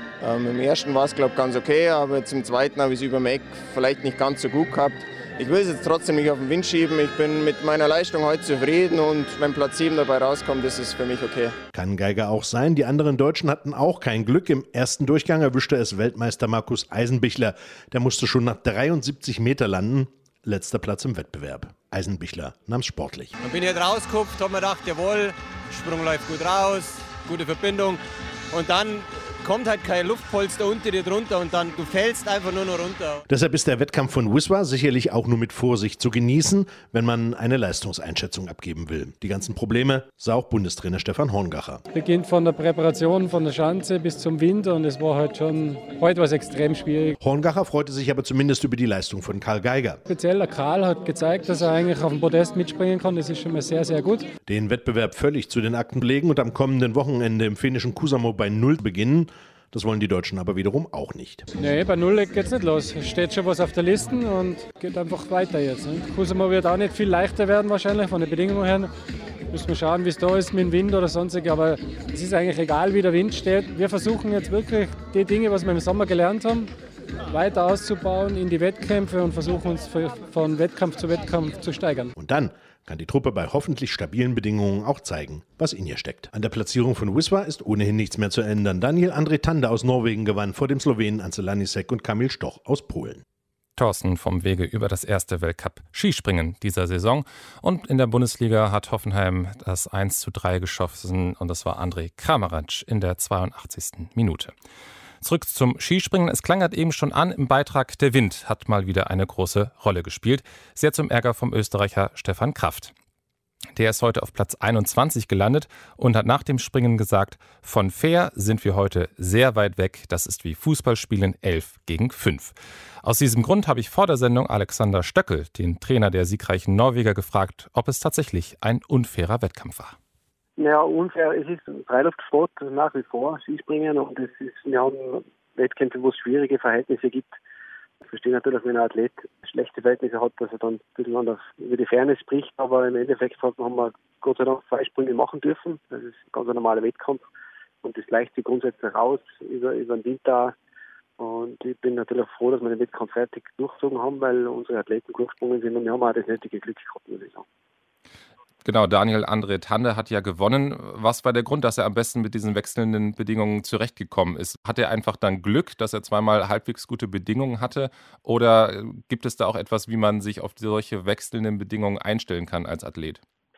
Im ersten war es, glaube ich, ganz okay, aber jetzt im zweiten habe ich es über dem Eck vielleicht nicht ganz so gut gehabt. Ich will es jetzt trotzdem nicht auf den Wind schieben. Ich bin mit meiner Leistung heute zufrieden und wenn Platz 7 dabei rauskommt, ist es für mich okay. Kann Geiger auch sein. Die anderen Deutschen hatten auch kein Glück. Im ersten Durchgang erwischte es Weltmeister Markus Eisenbichler. Der musste schon nach 73 Meter landen. Letzter Platz im Wettbewerb. Eisenbichler nahm es sportlich. Dann bin ich halt rausgeguckt, habe mir gedacht, jawohl, Sprung läuft gut raus, gute Verbindung. Und dann kommt halt kein Luftpolster unter dir drunter und dann du fällst einfach nur noch runter. Deshalb ist der Wettkampf von Wisła sicherlich auch nur mit Vorsicht zu genießen, wenn man eine Leistungseinschätzung abgeben will. Die ganzen Probleme sah auch Bundestrainer Stefan Horngacher. Beginnt von der Präparation von der Schanze bis zum Wind und es war halt schon, heute war es extrem schwierig. Horngacher freute sich aber zumindest über die Leistung von Karl Geiger. Speziell der Karl hat gezeigt, dass er eigentlich auf dem Podest mitspringen kann. Das ist schon mal sehr, sehr gut. Den Wettbewerb völlig zu den Akten legen und am kommenden Wochenende im finnischen Kuusamo bei 0 beginnen. Das wollen die Deutschen aber wiederum auch nicht. Nee, bei 0 geht es nicht los. Es steht schon was auf der Liste und geht einfach weiter jetzt. Ne? Kuusamo wird auch nicht viel leichter werden wahrscheinlich von den Bedingungen her. Müssen wir schauen, wie es da ist mit dem Wind oder sonstig. Aber es ist eigentlich egal, wie der Wind steht. Wir versuchen jetzt wirklich die Dinge, was wir im Sommer gelernt haben, weiter auszubauen in die Wettkämpfe und versuchen uns von Wettkampf zu Wettkampf zu steigern. Und dann kann die Truppe bei hoffentlich stabilen Bedingungen auch zeigen, was in ihr steckt. An der Platzierung von Wisła ist ohnehin nichts mehr zu ändern. Daniel André Tande aus Norwegen gewann vor dem Slowenen Ance Lanisek und Kamil Stoch aus Polen. Thorsten vom Wege über das erste Weltcup-Skispringen dieser Saison. Und in der Bundesliga hat Hoffenheim das 1:3 geschossen und das war Andrej Kramaric in der 82. Minute. Zurück zum Skispringen. Es klang halt eben schon an im Beitrag, der Wind hat mal wieder eine große Rolle gespielt. Sehr zum Ärger vom Österreicher Stefan Kraft. Der ist heute auf Platz 21 gelandet und hat nach dem Springen gesagt, von fair sind wir heute sehr weit weg. Das ist wie Fußballspielen 11 gegen 5. Aus diesem Grund habe ich vor der Sendung Alexander Stöckel, den Trainer der siegreichen Norweger, gefragt, ob es tatsächlich ein unfairer Wettkampf war. Ja, unfair. Es ist Freiluftsport nach wie vor, Skispringen, und wir haben Wettkämpfe, wo es schwierige Verhältnisse gibt. Ich verstehe natürlich, wenn ein Athlet schlechte Verhältnisse hat, dass er dann ein bisschen anders über die Fairness spricht, aber im Endeffekt haben wir Gott sei Dank 2 Sprünge machen dürfen. Das ist ein ganz normaler Wettkampf und das gleicht sich grundsätzlich raus über den Winter. Und ich bin natürlich froh, dass wir den Wettkampf fertig durchgezogen haben, weil unsere Athleten gut gesprungen sind und wir haben auch das nötige Glück gehabt, muss ich sagen. Genau, Daniel André Tande hat ja gewonnen. Was war der Grund, dass er am besten mit diesen wechselnden Bedingungen zurechtgekommen ist? Hat er einfach dann Glück, dass er zweimal halbwegs gute Bedingungen hatte? Oder gibt es da auch etwas, wie man sich auf solche wechselnden Bedingungen einstellen kann als Athlet?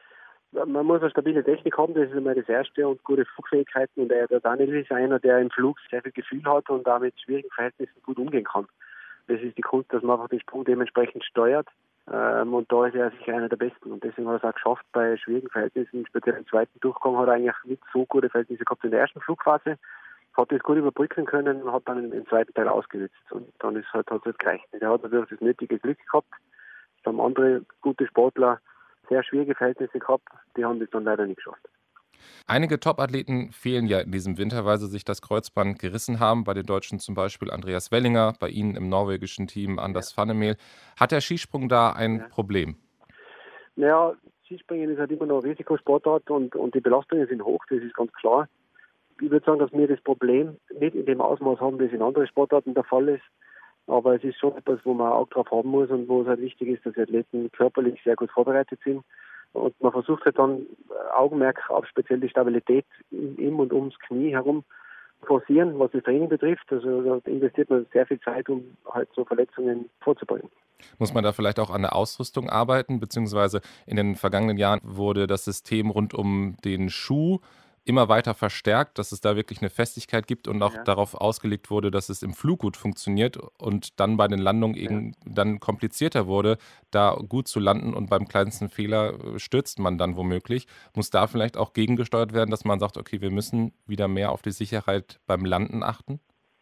Man muss eine stabile Technik haben, das ist immer das Erste, und gute Flugfähigkeiten. Und der Daniel ist einer, der im Flug sehr viel Gefühl hat und da mit schwierigen Verhältnissen gut umgehen kann. Das ist die Kunst, dass man einfach den Sprung dementsprechend steuert. Und da ist er sicher einer der Besten. Und deswegen hat er es auch geschafft, bei schwierigen Verhältnissen, speziell im zweiten Durchgang, hat er eigentlich nicht so gute Verhältnisse gehabt in der ersten Flugphase. Hat das gut überbrücken können und hat dann im zweiten Teil ausgenutzt. Und dann hat es halt gereicht. Er hat natürlich das nötige Glück gehabt. Da haben andere gute Sportler sehr schwierige Verhältnisse gehabt. Die haben das dann leider nicht geschafft. Einige Top-Athleten fehlen ja in diesem Winter, weil sie sich das Kreuzband gerissen haben. Bei den Deutschen zum Beispiel Andreas Wellinger, bei Ihnen im norwegischen Team Anders Fannemel. Hat der Skisprung da ein Problem? Naja, Skispringen ist halt immer noch ein Risikosportart und die Belastungen sind hoch, das ist ganz klar. Ich würde sagen, dass wir das Problem nicht in dem Ausmaß haben, wie es in anderen Sportarten der Fall ist. Aber es ist schon etwas, wo man auch drauf haben muss und wo es halt wichtig ist, dass die Athleten körperlich sehr gut vorbereitet sind. Und man versucht halt dann Augenmerk auf speziell die Stabilität im und ums Knie herum forcieren, was das Training betrifft. Also da investiert man sehr viel Zeit, um halt so Verletzungen vorzubeugen. Muss man da vielleicht auch an der Ausrüstung arbeiten? Beziehungsweise in den vergangenen Jahren wurde das System rund um den Schuh immer weiter verstärkt, dass es da wirklich eine Festigkeit gibt und auch darauf ausgelegt wurde, dass es im Flug gut funktioniert und dann bei den Landungen eben dann komplizierter wurde, da gut zu landen und beim kleinsten Fehler stürzt man dann womöglich. Muss da vielleicht auch gegengesteuert werden, dass man sagt, okay, wir müssen wieder mehr auf die Sicherheit beim Landen achten?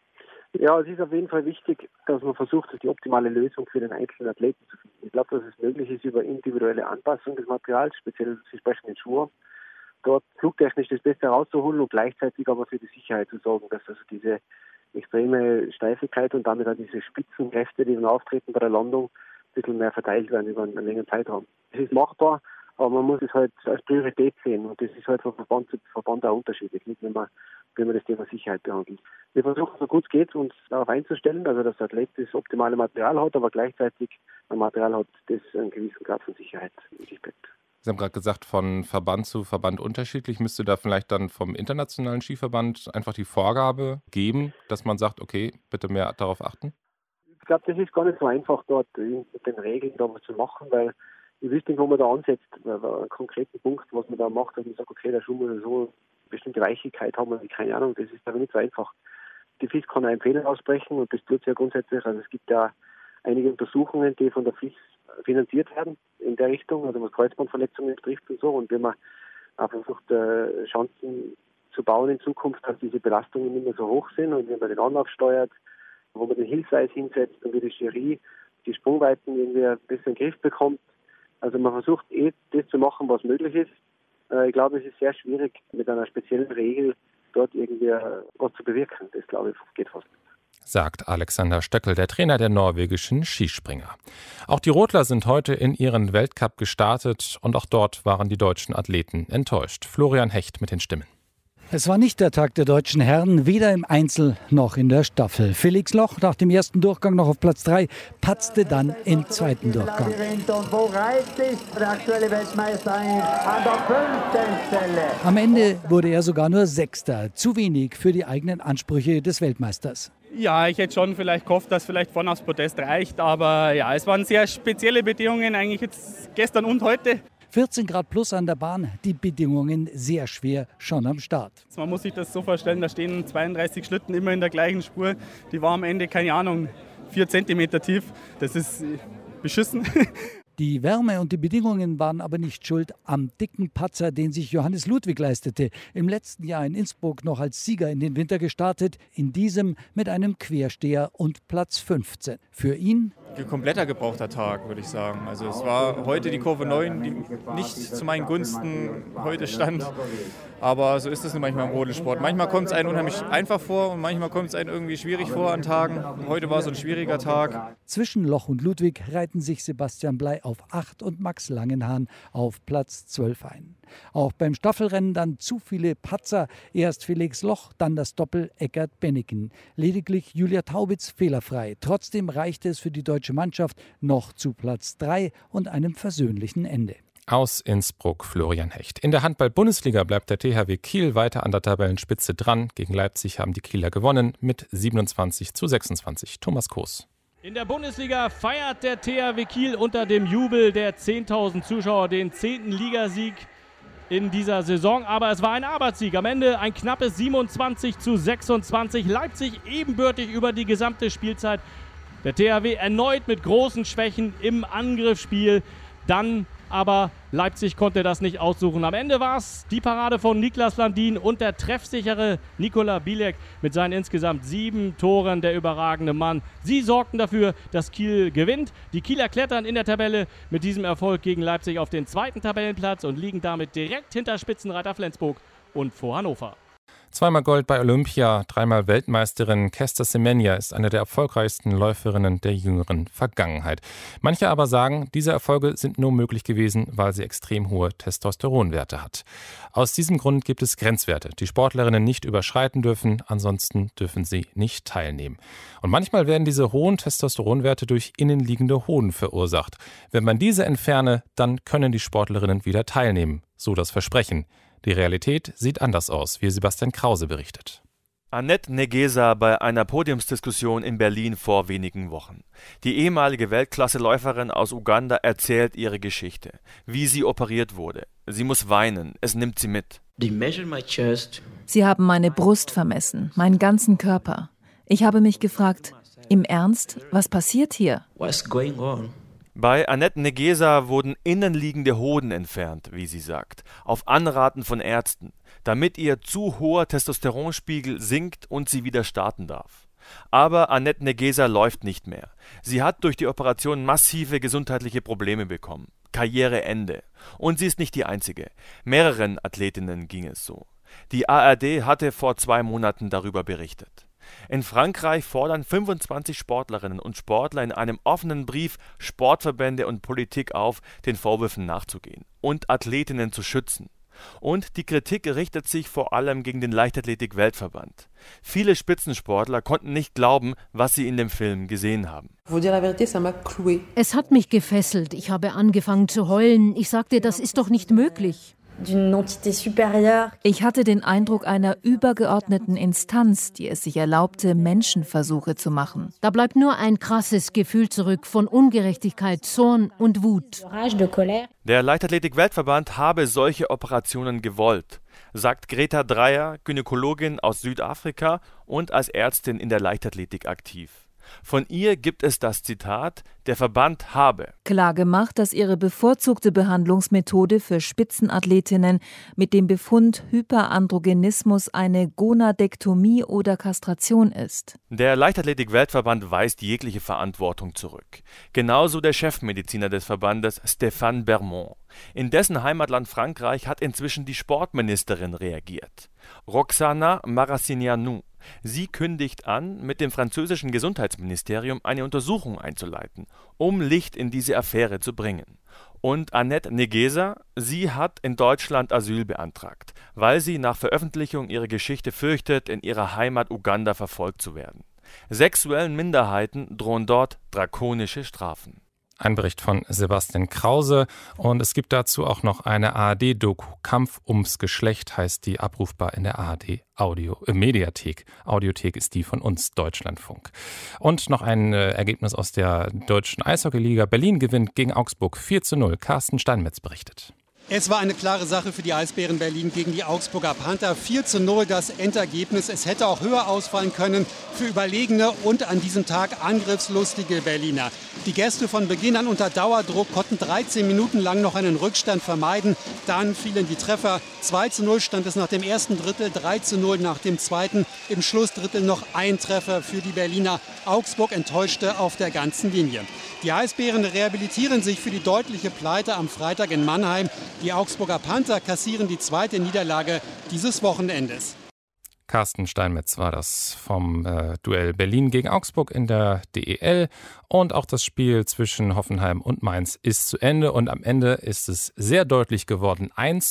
Ja, es ist auf jeden Fall wichtig, dass man versucht, die optimale Lösung für den einzelnen Athleten zu finden. Ich glaube, dass es möglich ist über individuelle Anpassung des Materials, speziell Sie sprechen den Schuh, dort flugtechnisch das Beste herauszuholen und gleichzeitig aber für die Sicherheit zu sorgen, dass also diese extreme Steifigkeit und damit auch diese Spitzenkräfte, die dann auftreten bei der Landung, ein bisschen mehr verteilt werden über einen längeren Zeitraum. Das ist machbar, aber man muss es halt als Priorität sehen und das ist halt von Verband zu Verband auch unterschiedlich, nicht wenn man das Thema Sicherheit behandelt. Wir versuchen, so gut es geht, uns darauf einzustellen, also dass der Athlet das optimale Material hat, aber gleichzeitig ein Material hat, das einen gewissen Grad von Sicherheit in sich birgt. Sie haben gerade gesagt, von Verband zu Verband unterschiedlich. Müsste da vielleicht dann vom Internationalen Skiverband einfach die Vorgabe geben, dass man sagt, okay, bitte mehr darauf achten? Ich glaube, das ist gar nicht so einfach, dort mit den Regeln da was zu machen, weil ich wüsste nicht, wo man da ansetzt, einen konkreten Punkt, was man da macht, dass man sagt, okay, der Schuh muss so eine bestimmte Weichigkeit haben, oder keine Ahnung, das ist aber nicht so einfach. Die FIS kann eine Empfehlung aussprechen und das tut es ja grundsätzlich. Also es gibt ja einige Untersuchungen, die von der FIS finanziert werden in der Richtung, also was Kreuzbandverletzungen betrifft und so. Und wenn man auch versucht, Chancen zu bauen in Zukunft, dass diese Belastungen nicht mehr so hoch sind und wenn man den Anlauf steuert, wo man den Hilfseis hinsetzt und wie die Jury die Sprungweiten irgendwie besser in den Griff bekommt. Also man versucht das zu machen, was möglich ist. Ich glaube, es ist sehr schwierig, mit einer speziellen Regel dort irgendwie was zu bewirken. Das, glaube ich, geht fast nicht. Sagt Alexander Stöckel, der Trainer der norwegischen Skispringer. Auch die Rodler sind heute in ihren Weltcup gestartet und auch dort waren die deutschen Athleten enttäuscht. Florian Hecht mit den Stimmen. Es war nicht der Tag der deutschen Herren, weder im Einzel noch in der Staffel. Felix Loch nach dem ersten Durchgang noch auf Platz 3, patzte dann im zweiten Durchgang. Wo reicht sich der aktuelle Weltmeister an der 5. Stelle? Am Ende wurde er sogar nur Sechster, zu wenig für die eigenen Ansprüche des Weltmeisters. Ja, ich hätte schon vielleicht gehofft, dass vielleicht vorne aufs Podest reicht, aber ja, es waren sehr spezielle Bedingungen, eigentlich jetzt gestern und heute. 14 Grad plus an der Bahn, die Bedingungen sehr schwer schon am Start. Man muss sich das so vorstellen, da stehen 32 Schlitten immer in der gleichen Spur. Die war am Ende, keine Ahnung, 4 Zentimeter tief. Das ist beschissen. Die Wärme und die Bedingungen waren aber nicht schuld am dicken Patzer, den sich Johannes Ludwig leistete. Im letzten Jahr in Innsbruck noch als Sieger in den Winter gestartet, in diesem mit einem Quersteher und Platz 15. Für ihn kompletter gebrauchter Tag, würde ich sagen. Also es war heute die Kurve 9, die nicht zu meinen Gunsten heute stand. Aber so ist es nun manchmal im Rodelsport. Manchmal kommt es einem unheimlich einfach vor und manchmal kommt es einem irgendwie schwierig vor an Tagen. Heute war so ein schwieriger Tag. Zwischen Loch und Ludwig reihten sich Sebastian Bley auf 8 und Max Langenhahn auf Platz 12 ein. Auch beim Staffelrennen dann zu viele Patzer. Erst Felix Loch, dann das Doppel Eckert-Benneken. Lediglich Julia Taubitz fehlerfrei. Trotzdem reichte es für die deutsche Mannschaft noch zu Platz 3 und einem versöhnlichen Ende. Aus Innsbruck Florian Hecht. In der Handball-Bundesliga bleibt der THW Kiel weiter an der Tabellenspitze dran. Gegen Leipzig haben die Kieler gewonnen mit 27:26. Thomas Koos. In der Bundesliga feiert der THW Kiel unter dem Jubel der 10.000 Zuschauer den 10. Ligasieg in dieser Saison. Aber es war ein Arbeitssieg. Am Ende ein knappes 27:26. Leipzig ebenbürtig über die gesamte Spielzeit. Der THW erneut mit großen Schwächen im Angriffsspiel. Dann aber Leipzig konnte das nicht aussuchen. Am Ende war es die Parade von Niklas Landin und der treffsichere Nikola Bielek mit seinen insgesamt 7 Toren, der überragende Mann. Sie sorgten dafür, dass Kiel gewinnt. Die Kieler klettern in der Tabelle mit diesem Erfolg gegen Leipzig auf den 2. Tabellenplatz und liegen damit direkt hinter Spitzenreiter Flensburg und vor Hannover. 2-mal Gold bei Olympia, 3-mal Weltmeisterin Caster Semenya ist eine der erfolgreichsten Läuferinnen der jüngeren Vergangenheit. Manche aber sagen, diese Erfolge sind nur möglich gewesen, weil sie extrem hohe Testosteronwerte hat. Aus diesem Grund gibt es Grenzwerte, die Sportlerinnen nicht überschreiten dürfen, ansonsten dürfen sie nicht teilnehmen. Und manchmal werden diese hohen Testosteronwerte durch innenliegende Hoden verursacht. Wenn man diese entferne, dann können die Sportlerinnen wieder teilnehmen, so das Versprechen. Die Realität sieht anders aus, wie Sebastian Krause berichtet. Annette Negesa bei einer Podiumsdiskussion in Berlin vor wenigen Wochen. Die ehemalige Weltklasseläuferin aus Uganda erzählt ihre Geschichte, wie sie operiert wurde. Sie muss weinen, es nimmt sie mit. Sie haben meine Brust vermessen, meinen ganzen Körper. Ich habe mich gefragt, im Ernst, was passiert hier? Bei Annette Negesa wurden innenliegende Hoden entfernt, wie sie sagt, auf Anraten von Ärzten, damit ihr zu hoher Testosteronspiegel sinkt und sie wieder starten darf. Aber Annette Negesa läuft nicht mehr. Sie hat durch die Operation massive gesundheitliche Probleme bekommen. Karriereende. Und sie ist nicht die einzige. Mehreren Athletinnen ging es so. Die ARD hatte vor 2 Monaten darüber berichtet. In Frankreich fordern 25 Sportlerinnen und Sportler in einem offenen Brief Sportverbände und Politik auf, den Vorwürfen nachzugehen und Athletinnen zu schützen. Und die Kritik richtet sich vor allem gegen den Leichtathletik-Weltverband. Viele Spitzensportler konnten nicht glauben, was sie in dem Film gesehen haben. Es hat mich gefesselt. Ich habe angefangen zu heulen. Ich sagte, das ist doch nicht möglich. Ich hatte den Eindruck einer übergeordneten Instanz, die es sich erlaubte, Menschenversuche zu machen. Da bleibt nur ein krasses Gefühl zurück von Ungerechtigkeit, Zorn und Wut. Der Leichtathletik-Weltverband habe solche Operationen gewollt, sagt Greta Dreyer, Gynäkologin aus Südafrika und als Ärztin in der Leichtathletik aktiv. Von ihr gibt es das Zitat, der Verband habe klar gemacht, dass ihre bevorzugte Behandlungsmethode für Spitzenathletinnen mit dem Befund Hyperandrogenismus eine Gonadektomie oder Kastration ist. Der Leichtathletik-Weltverband weist jegliche Verantwortung zurück. Genauso der Chefmediziner des Verbandes, Stéphane Bermond. In dessen Heimatland Frankreich hat inzwischen die Sportministerin reagiert. Roxana Maracineanu. Sie kündigt an, mit dem französischen Gesundheitsministerium eine Untersuchung einzuleiten, um Licht in diese Affäre zu bringen. Und Annette Negesa, sie hat in Deutschland Asyl beantragt, weil sie nach Veröffentlichung ihrer Geschichte fürchtet, in ihrer Heimat Uganda verfolgt zu werden. Sexuellen Minderheiten drohen dort drakonische Strafen. Ein Bericht von Sebastian Krause und es gibt dazu auch noch eine ARD-Doku. Kampf ums Geschlecht heißt die, abrufbar in der ARD Mediathek. Audiothek ist die von uns, Deutschlandfunk. Und noch ein Ergebnis aus der deutschen Eishockeyliga. Berlin gewinnt gegen Augsburg 4:0. Carsten Steinmetz berichtet. Es war eine klare Sache für die Eisbären Berlin gegen die Augsburger Panther. 4:0 das Endergebnis. Es hätte auch höher ausfallen können für überlegene und an diesem Tag angriffslustige Berliner. Die Gäste von Beginn an unter Dauerdruck konnten 13 Minuten lang noch einen Rückstand vermeiden. Dann fielen die Treffer. 2:0 stand es nach dem ersten Drittel, 3:0 nach dem zweiten. Im Schlussdrittel noch ein Treffer für die Berliner. Augsburg enttäuschte auf der ganzen Linie. Die Eisbären rehabilitieren sich für die deutliche Pleite am Freitag in Mannheim. Die Augsburger Panther kassieren die zweite Niederlage dieses Wochenendes. Carsten Steinmetz war das vom Duell Berlin gegen Augsburg in der DEL. Und auch das Spiel zwischen Hoffenheim und Mainz ist zu Ende. Und am Ende ist es sehr deutlich geworden.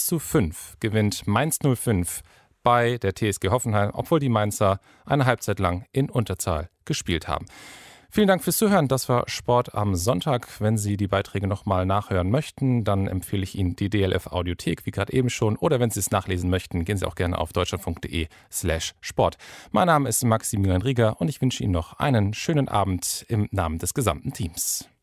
1:5 gewinnt Mainz 05 bei der TSG Hoffenheim, obwohl die Mainzer eine Halbzeit lang in Unterzahl gespielt haben. Vielen Dank fürs Zuhören. Das war Sport am Sonntag. Wenn Sie die Beiträge nochmal nachhören möchten, dann empfehle ich Ihnen die DLF Audiothek, wie gerade eben schon. Oder wenn Sie es nachlesen möchten, gehen Sie auch gerne auf deutschlandfunk.de/Sport. Mein Name ist Maximilian Rieger und ich wünsche Ihnen noch einen schönen Abend im Namen des gesamten Teams.